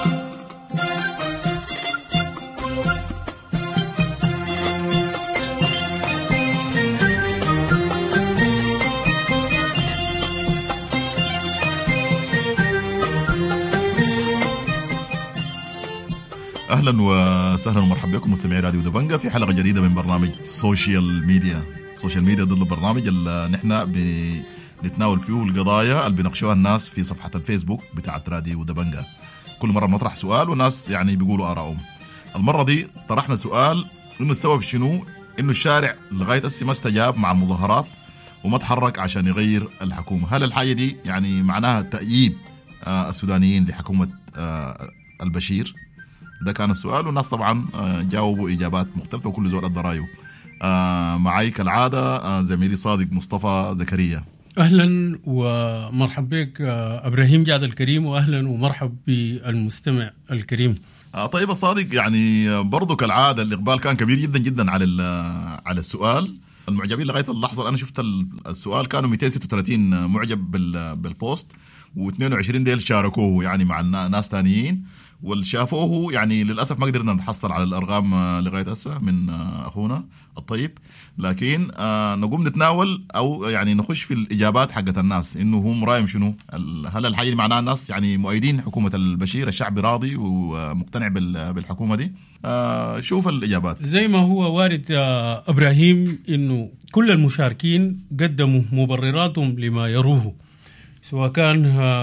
أهلا وسهلا ومرحبا بكم مستمعي راديو دبنجا في حلقة جديدة من برنامج سوشيال ميديا. سوشيال ميديا ضد البرنامج اللي نحن بنتناول فيه القضايا اللي بيناقشوها الناس في صفحة الفيسبوك بتاعت راديو دبنجا. كل مرة بنطرح سؤال والناس يعني بيقولوا آرائهم. المرة دي طرحنا سؤال إنه السبب شنو إنه الشارع لغاية هسه ما استجاب مع المظاهرات وما تحرك عشان يغير الحكومة. هل الحاجة دي يعني معناها تأييد آه السودانيين لحكومة آه البشير؟ ده كان السؤال والناس طبعا جاوبوا إجابات مختلفة وكل زول أدى رأيه. معي كالعادة زميلي صادق مصطفى زكريا. أهلا ومرحب بك إبراهيم جاد الكريم، وأهلا ومرحب بالمستمع الكريم. طيب صادق، يعني برضو كالعادة الإقبال كان كبير جدا جدا على على السؤال. المعجبين لغاية اللحظة أنا شفت السؤال كانوا مئتين وستة وثلاثين معجب بالبوست واثنين وعشرين ديل شاركوه يعني مع ناس تانيين، والشافوه يعني للأسف ما قدرنا نحصل على الأرقام لغاية هسه من أخونا الطيب، لكن نقوم نتناول أو يعني نخش في الإجابات حقت الناس إنه هم رأيهم شنو. هل الحاجة دي معناها الناس يعني مؤيدين حكومة البشير، الشعب راضي ومقتنع بالحكومة دي؟ شوف الإجابات. زي ما هو وارد يا إبراهيم إنه كل المشاركين قدموا مبرراتهم لما يروه، سواء كان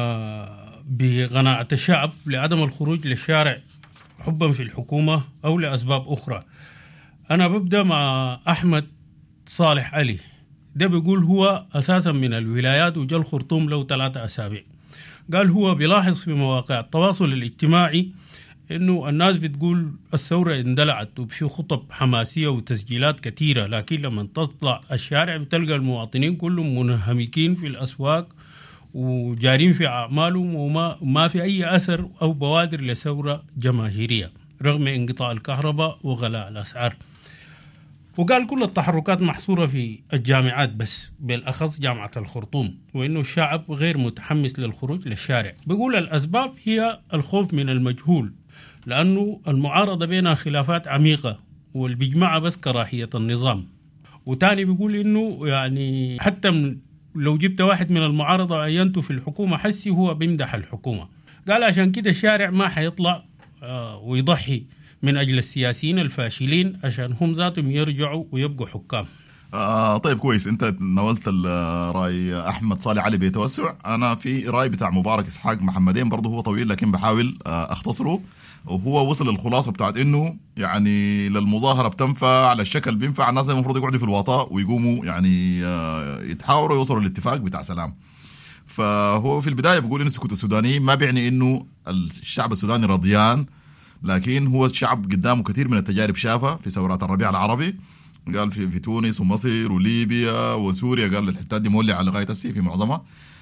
بقناعة الشعب لعدم الخروج للشارع حبا في الحكومة أو لأسباب أخرى. أنا ببدأ مع أحمد صالح علي، ده بيقول هو أساسا من الولايات وجا الخرطوم له ثلاثة أسابيع. قال هو بيلاحظ في مواقع التواصل الاجتماعي إنه الناس بتقول الثورة اندلعت وبشي خطب حماسية وتسجيلات كثيرة، لكن لما تطلع الشارع بتلقى المواطنين كلهم منهمكين في الأسواق وجارين في أعمالهم وما ما في أي أثر أو بوادر لثورة جماهيرية رغم انقطاع الكهرباء وغلاء الأسعار. وقال كل التحركات محصورة في الجامعات بس، بالأخص جامعة الخرطوم، وإنه الشعب غير متحمس للخروج للشارع. بيقول الأسباب هي الخوف من المجهول، لأنه المعارضة بينها خلافات عميقة واللي بيجمعها بس كراهية النظام. وتاني بيقول إنه يعني حتى من لو جبت واحد من المعارضة وعينته في الحكومة حسي هو بيمدح الحكومة. قال عشان كده الشارع ما حيطلع آه ويضحي من أجل السياسيين الفاشلين عشان هم ذاتهم يرجعوا ويبقوا حكام. آه طيب كويس، انت ناولت الرأي أحمد صالح علي بيتوسع. أنا في رأي بتاع مبارك إسحاق محمدين برضه هو طويل لكن بحاول آه أختصره، وهو وصل للخلاصة بتاعت إنه يعني للمظاهرة بتنفع على الشكل بينفع الناس المفروض يقعدوا في الوطاء ويقوموا يعني آه يتحاوروا يوصلوا للاتفاق بتاع سلام. فهو في البداية بيقول إن السكوت السوداني ما بيعني إنه الشعب السوداني رضيان، لكن هو الشعب قدامه كثير من التجارب شافها في ثورات الربيع العربي. قال في, في تونس ومصر وليبيا وسوريا، قال الحتات دي مولعة لغاية السي في معظمها،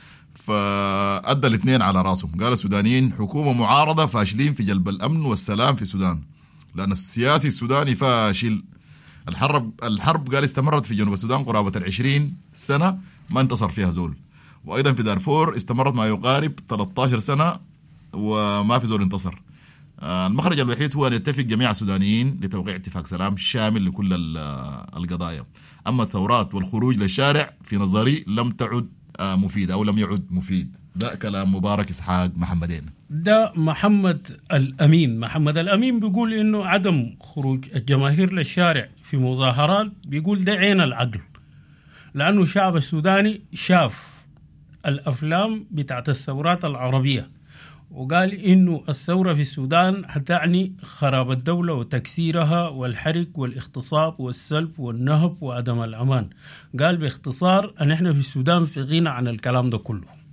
فأدى الاثنين على راسهم. قال السودانيين حكومة معارضة فاشلين في جلب الأمن والسلام في السودان، لأن السياسي السوداني فاشل. الحرب الحرب قال استمرت في جنوب السودان قرابة العشرين سنة ما انتصر فيها زول، وأيضا في دارفور استمرت ما يقارب ثلاثة عشر سنة وما في زول انتصر. المخرج الوحيد هو أن يتفق جميع السودانيين لتوقيع اتفاق سلام شامل لكل القضايا. أما الثورات والخروج للشارع في نظري لم تعد مفيد أو لم يعد مفيد. ده كلام مبارك إسحاق محمدين. ده محمد الأمين محمد الأمين بيقول إنه عدم خروج الجماهير للشارع في مظاهرات بيقول ده عين العقل، لأنه الشعب السوداني شاف الأفلام بتاعت الثورات العربية، وقال إنه الثورة في السودان هتعني خراب الدولة وتكسيرها والحرق والاغتصاب والسلب والنهب وعدم الأمان. قال باختصار أن احنا في السودان في غنى عن الكلام ده كله.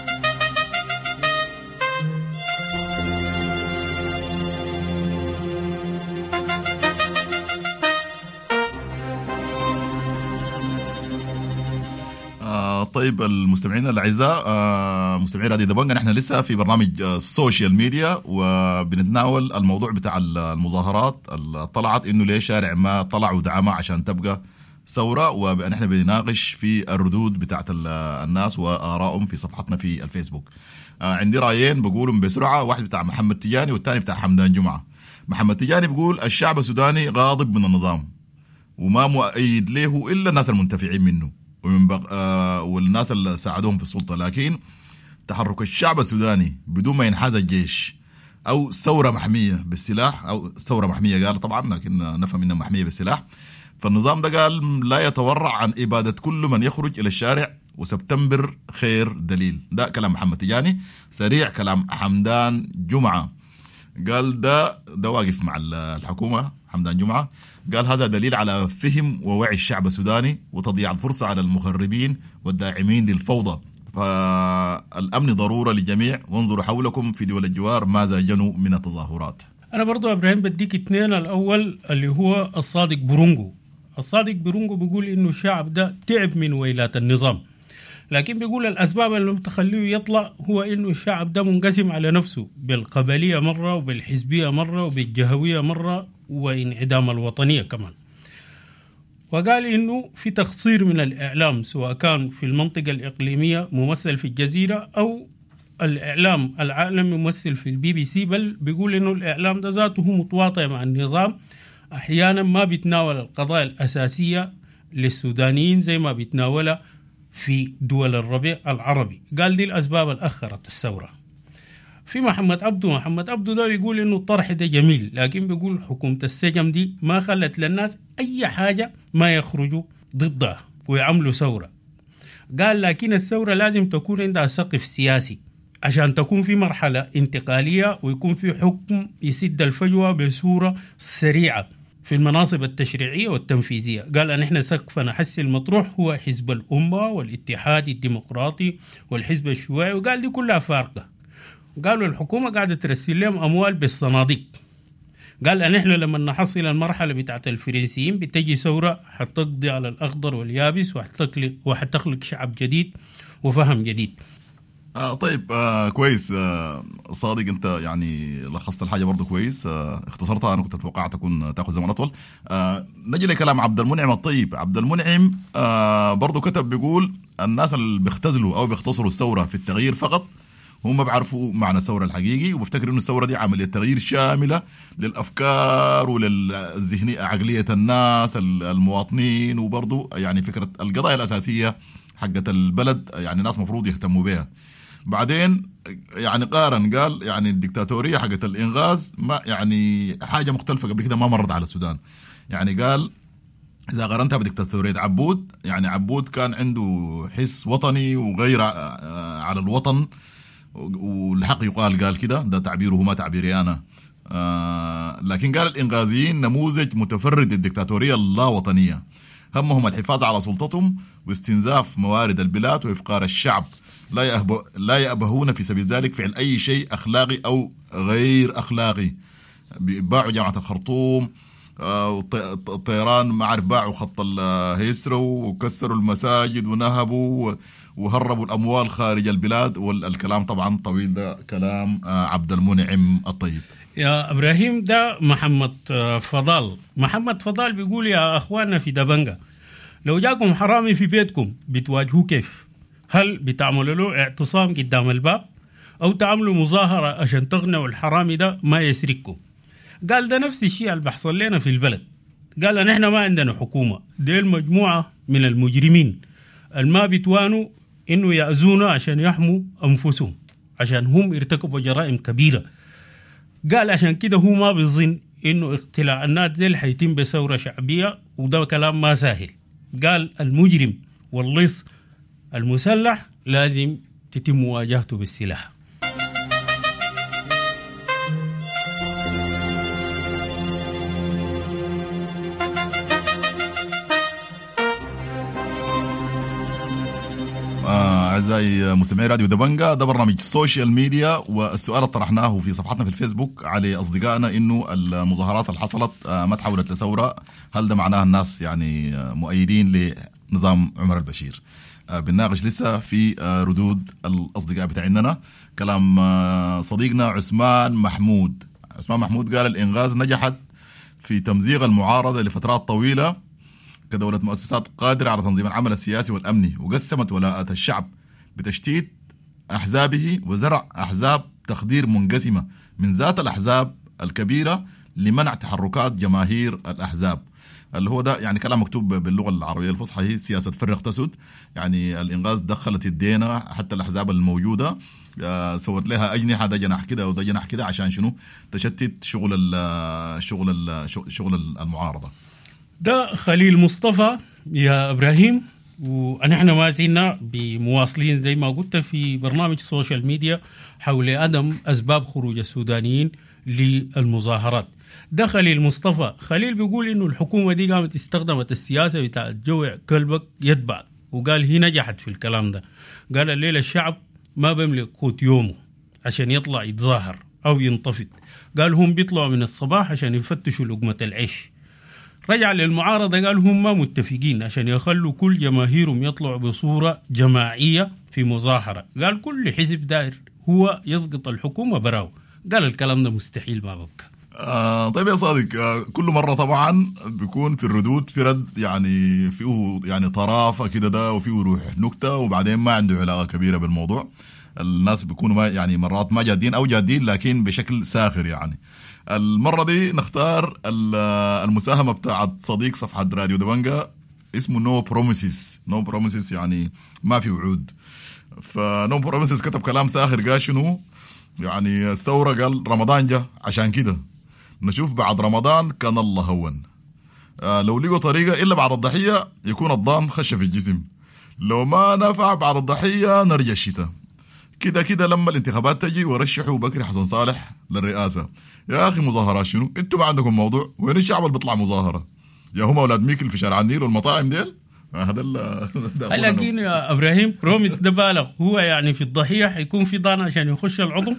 طيب المستمعين الاعزاء، مستمعين راديو دبنجا، نحن لسه في برنامج السوشيال ميديا وبنتناول الموضوع بتاع المظاهرات اللي طلعت انه ليه شارع ما طلع ودعمها عشان تبقى ثوره، ونحن بنناقش في الردود بتاعت الناس وارائهم في صفحتنا في الفيسبوك. عندي رايين بقولهم بسرعه، واحد بتاع محمد تجاني والثاني بتاع حمدان جمعه. محمد تجاني بيقول الشعب السوداني غاضب من النظام وما مؤيد له الا الناس المنتفعين منه ومن بق... آه والناس اللي ساعدوهم في السلطة، لكن تحرك الشعب السوداني بدون ما ينحاز الجيش أو ثورة محمية بالسلاح أو ثورة محمية قال طبعا، لكن نفهم إنها محمية بالسلاح، فالنظام ده قال لا يتورع عن إبادة كل من يخرج إلى الشارع، وسبتمبر خير دليل. ده كلام محمد تجاني. سريع كلام حمدان جمعة، قال ده ده واقف مع الحكومة. حمدان جمعة قال هذا دليل على فهم ووعي الشعب السوداني وتضييع الفرصة على المخربين والداعمين للفوضى، فالأمن ضرورة للجميع، وانظروا حولكم في دول الجوار ماذا جنوا من التظاهرات. أنا برضو إبراهيم بديك اثنين. الأول اللي هو الصادق برونجو. الصادق برونجو بيقول إنه الشعب ده تعب من ويلات النظام، لكن بيقول الأسباب اللي تخليه يطلع هو إنه الشعب ده منقسم على نفسه بالقبلية مرة وبالحزبية مرة وبالجهوية مرة وانعدام الوطنية كمان. وقال إنه في تقصير من الإعلام سواء كان في المنطقة الإقليمية ممثل في الجزيرة أو الإعلام العالمي ممثل في البي بي سي، بل بيقول إنه الإعلام ده ذاته متواطئ مع النظام، أحيانا ما بيتناول القضايا الأساسية للسودانيين زي ما بيتناولها في دول الربيع العربي. قال دي الأسباب الأخرت الثورة. في محمد عبدو محمد عبدو ده بيقول إنه الطرح ده جميل، لكن بيقول حكومة السجن دي ما خلت للناس أي حاجة ما يخرجوا ضدها ويعملوا ثورة. قال لكن الثورة لازم تكون عندها سقف سياسي عشان تكون في مرحلة انتقالية ويكون في حكم يسد الفجوة بصورة سريعة في المناصب التشريعية والتنفيذية. قال أن إحنا سقفنا حسي المطروح هو حزب الأمة والاتحاد الديمقراطي والحزب الشيوعي، وقال دي كلها فارقة. قالوا الحكومة قاعدة ترسل لهم أموال بالصناديق. قال أن إحنا لما نحصل المرحلة بتاعت الفرنسيين بتجي ثورة حتقضي على الأخضر واليابس وحتخلق شعب جديد وفهم جديد. آه طيب آه كويس. آه صادق انت يعني لخصت الحاجه برضو كويس. آه اختصرتها، انا كنت اتوقع تكون تاخذ زمن اطول. آه نجي لكلام عبد المنعم الطيب. عبد المنعم آه برضو كتب بيقول الناس اللي بيختزلوا او بيختصروا الثوره في التغيير فقط هم ما بيعرفوا معنى الثوره الحقيقي، وبيفتكروا انه الثوره دي عمليه تغيير شامله للافكار وللذهنيه عقليه الناس المواطنين، وبرضو يعني فكره القضايا الاساسيه حقت البلد يعني ناس مفروض يهتموا بها. بعدين يعني قارن قال يعني الدكتاتورية حقت الإنغاز ما يعني حاجة مختلفة قبل كده ما مرت على السودان. يعني قال إذا قارنتها بدكتاتورية عبود، يعني عبود كان عنده حس وطني وغير على الوطن، والحق يقال قال كده، ده تعبيره ما تعبيري أنا. آه لكن قال الإنغازيين نموذج متفرد للدكتاتورية اللا وطنية، همهم الحفاظ على سلطتهم واستنزاف موارد البلاد وإفقار الشعب، لا يأبه لا يأبهون في سبيل ذلك فعل أي شيء أخلاقي أو غير أخلاقي. باعوا جامعة الخرطوم، الطيران ما عارف باعوا خط الهيسرو وكسروا المساجد ونهبوا وهربوا الأموال خارج البلاد، والكلام طبعا طويل. ده كلام عبد المنعم الطيب. يا إبراهيم ده محمد فضال. محمد فضال بيقول يا أخواننا في دبنجة، لو جاكم حرامي في بيتكم بتواجهوه كيف؟ هل بتعملوا له اعتصام قدام الباب أو تعملوا مظاهرة عشان تقنعوا الحرامي ده ما يسرقكم. قال ده نفس الشيء اللي بيحصل لنا في البلد. قال أن إحنا ما عندنا حكومة، دي المجموعة من المجرمين الما بيتوانوا إنه يأذونا عشان يحموا أنفسهم، عشان هم ارتكبوا جرائم كبيرة. قال عشان كده هو ما بيظن إنه اقتلاع الناس دي حيتم بثورة شعبية، وده كلام ما سهل. قال المجرم واللص المسلح لازم تتم مواجهته بالسلاح. أعزائي مستمعي راديو دبنجا، ده برنامج سوشيال ميديا، والسؤال اللي طرحناه في صفحتنا في الفيسبوك على أصدقائنا إنه المظاهرات اللي حصلت ما تحولت لثورة، هل ده معناه الناس يعني مؤيدين لنظام عمر البشير؟ بنناقش لسه في ردود الأصدقاء بتاعنا. كلام صديقنا عثمان محمود. عثمان محمود قال الإنغاز نجحت في تمزيق المعارضة لفترات طويلة كدولة مؤسسات قادرة على تنظيم العمل السياسي والأمني، وقسمت ولاءات الشعب بتشتيت أحزابه وزرع أحزاب تخدير منقسمة من ذات الأحزاب الكبيرة لمنع تحركات جماهير الأحزاب. اللي هو ده يعني كلام مكتوب باللغة العربية الفصحى، هي سياسة فرق تسد. يعني الإنغاز دخلت الدينا حتى الأحزاب الموجودة، سوت لها أجنحة، ده جناح كده وده جناح كده، عشان شنو؟ تشتت شغل ال شغل ال شغل المعارضة. ده خليل مصطفى يا إبراهيم، ونحن ما زلنا بمواصلين زي ما قلت في برنامج سوشيال ميديا حول عدم أسباب خروج السودانيين للمظاهرات. ده خليل مصطفى. خليل بيقول إنه الحكومة دي قامت استخدمت السياسة بتاع جوع كلبك يتبع، وقال هي نجحت في الكلام ده. قال الليلة الشعب ما بيملك قوت يومه عشان يطلع يتظاهر أو ينتفض. قال هم بيطلعوا من الصباح عشان يفتشوا لقمة العيش. رجع للمعارضة قال هم ما متفقين عشان يخلوا كل جماهيرهم يطلعوا بصورة جماعية في مظاهرة. قال كل حزب داير هو يسقط الحكومة براو. قال الكلام ده مستحيل ما بك. آه طيب يا صادق، آه كل مرة طبعا بيكون في الردود في رد يعني فيه يعني طرافة كده ده، وفيه روح نكتة، وبعدين ما عنده علاقة كبيرة بالموضوع. الناس بيكونوا ما يعني مرات ما جادين أو جادين لكن بشكل ساخر. يعني المرة دي نختار المساهمة بتاعت صديق صفحة راديو دبنجا اسمه نو بروميسيس. نو بروميسيس يعني ما في وعود. فنو بروميسيس كتب كلام ساخر، قال شنو يعني الثورة، قال رمضان جا عشان كده نشوف بعد رمضان كان الله هون. آه لو لقوا طريقة إلا بعد الضحية يكون الضان خش في الجسم، لو ما نفع بعد الضحية نرجع الشتاء. كده كده لما الانتخابات تجي ورشحوا بكري حسن صالح للرئاسة. يا أخي مظاهرات شنو؟ انتوا ما عندكم موضوع؟ وين الشعب اللي بيطلع مظاهرة؟ يا هم أولاد ميكل في شارع النيل والمطاعم ديل؟ هذا لكن يا إبراهيم بروميس ده بالغ. هو يعني في الضحية حيكون في ضان عشان يخش العضو.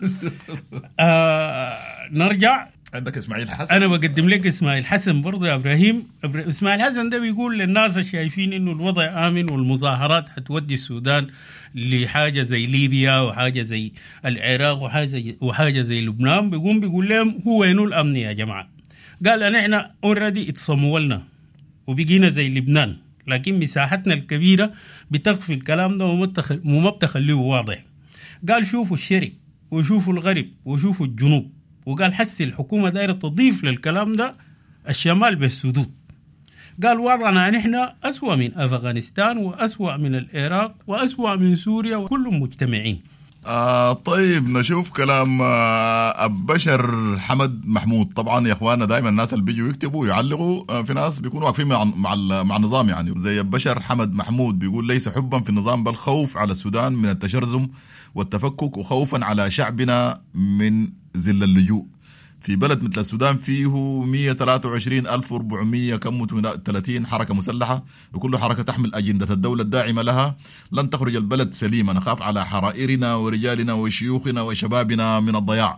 آه نرجع. عندك إسماعيل حسن. أنا بقدم لك إسماعيل حسن برضه يا إبراهيم. إسماعيل حسن ده بيقول للناس الشايفين إنه الوضع آمن والمظاهرات حتودي السودان لحاجة زي ليبيا وحاجة زي العراق وحاجة زي, وحاجة زي لبنان. بيقوم بيقول لهم هو وينو الأمن يا جماعة؟ قال أنا إحنا أوريدي اتصمولنا وبقينا زي لبنان، لكن مساحتنا الكبيرة بتخفي الكلام ده وما بتخليه واضح. قال شوفوا الشرق وشوفوا الغرب وشوفوا الجنوب. وقال حسي الحكومة دايرة تضيف للكلام ده الشمال بالسدود. قال وضعنا نحن أسوأ من أفغانستان وأسوأ من العراق وأسوأ من سوريا وكلهم مجتمعين. آه طيب نشوف كلام آه بشر حمد محمود. طبعا يا اخوانا دائما الناس اللي بيجوا يكتبوا ويعلقوا آه في ناس بيكونوا واقفين مع مع, مع النظام، يعني زي بشر حمد محمود بيقول ليس حبا في النظام بل خوف على السودان من التشرذم والتفكك، وخوفا على شعبنا من ذل اللجوء في بلد مثل السودان فيه مية وثلاثة وعشرين ألف وأربعمية كم وثلاثين حركة مسلحة، وكل حركة تحمل أجندة الدولة الداعمة لها. لن تخرج البلد سليمة، نخاف على حرائرنا ورجالنا وشيوخنا وشبابنا من الضياع.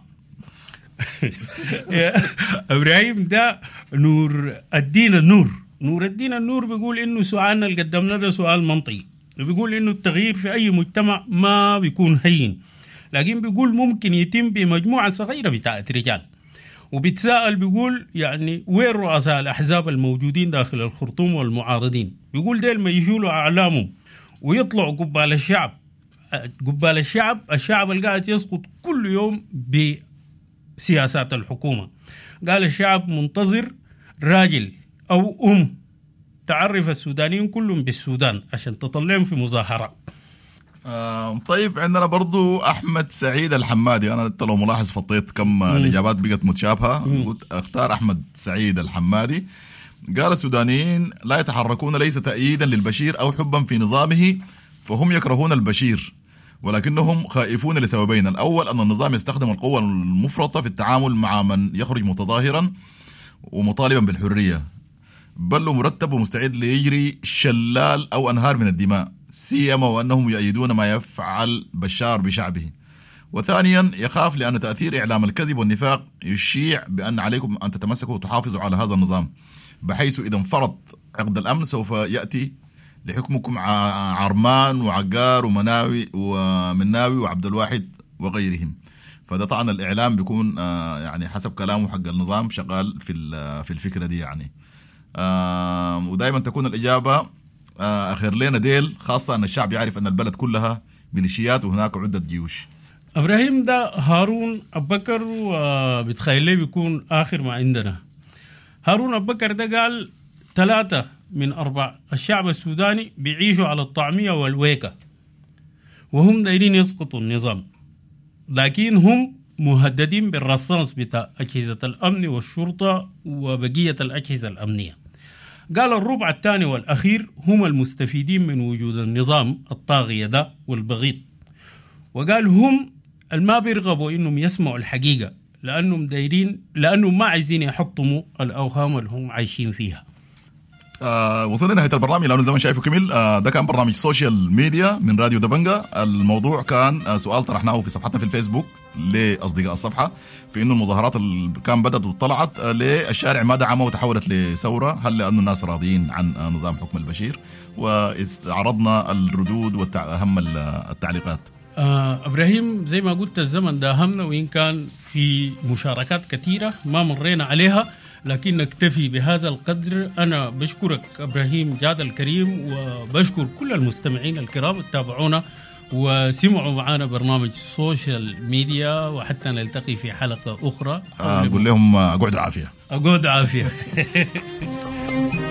إبراهيم ده نور الدين النور نور الدين النور بيقول إنه سؤالنا اللي قدمنا ده سؤال منطقي. بيقول إنه التغيير في أي مجتمع ما بيكون هين، لكن بيقول ممكن يتم بمجموعة صغيرة بتاعت رجال. وبيتساءل بيقول يعني وين رؤساء الأحزاب الموجودين داخل الخرطوم والمعارضين؟ بيقول ديل ما يشيلوا أعلامهم ويطلعوا قبال الشعب قبال الشعب الشعب اللي قاعد يسقط كل يوم بسياسات الحكومة. قال الشعب منتظر راجل أو أم تعرف السودانيين كلهم بالسودان عشان تطلعهم في مظاهرة. آه طيب عندنا برضو أحمد سعيد الحمادي. أنا أنت لو ملاحظ فطيت كم الإجابات بقت متشابهة. قلت أختار أحمد سعيد الحمادي. قال السودانيين لا يتحركون ليس تأييدا للبشير أو حبا في نظامه، فهم يكرهون البشير ولكنهم خائفون لسببين. الأول أن النظام يستخدم القوة المفرطة في التعامل مع من يخرج متظاهرا ومطالبا بالحرية، بل مرتب ومستعد ليجري شلال أو أنهار من الدماء، سيما وأنهم يؤيدون ما يفعل بشار بشعبه. وثانيا يخاف لأن تأثير إعلام الكذب والنفاق يشيع بأن عليكم أن تتمسكوا وتحافظوا على هذا النظام، بحيث إذا انفرط عقد الأمن سوف يأتي لحكمكم عرمان وعقار ومناوي ومناوي وعبد الواحد وغيرهم. فده طبعا الإعلام بيكون يعني حسب كلامه حق النظام شغال في في الفكرة دي يعني. ودائما تكون الإجابة أخير لنا ديل، خاصة أن الشعب يعرف أن البلد كلها ميليشيات وهناك عدة جيوش. إبراهيم ده هارون أبكر وبتخيل لي بيكون آخر ما عندنا. هارون أبكر ده قال ثلاثة من أربع الشعب السوداني بيعيشوا على الطعمية والويكة وهم دايرين يسقطوا النظام، لكن هم مهددين بالرصاص بتاع أجهزة الأمن والشرطة وبقية الأجهزة الأمنية. قال الربع الثاني والأخير هم المستفيدين من وجود النظام الطاغية ده والبغيض، وقال هم الما بيرغبوا إنهم يسمعوا الحقيقة لأنهم دايرين لأنهم ما عايزين يحطموا الأوهام اللي هم عايشين فيها. آه وصلنا لنهاية البرنامج لأنه زي ما شايفه كمل. آه ده كان برنامج سوشيال ميديا من راديو دبنجة. الموضوع كان آه سؤال طرحناه في صفحتنا في الفيسبوك لأصدقاء الصفحة في إنه المظاهرات اللي كان بدأت وطلعت آه للشارع ما دعمها وتحولت لثورة، هل لأنه الناس راضيين عن آه نظام حكم البشير؟ واستعرضنا الردود وأهم التعليقات. آه إبراهيم زي ما قلت الزمن ده أهمنا، وإن كان في مشاركات كثيرة ما مرينا عليها لكن نكتفي بهذا القدر. أنا بشكرك إبراهيم جاد الكريم، وبشكر كل المستمعين الكرام التابعونا وسمعوا معنا برنامج سوشيال ميديا، وحتى نلتقي في حلقة أخرى. أقول لهم أقعد عافية. أقعد عافية.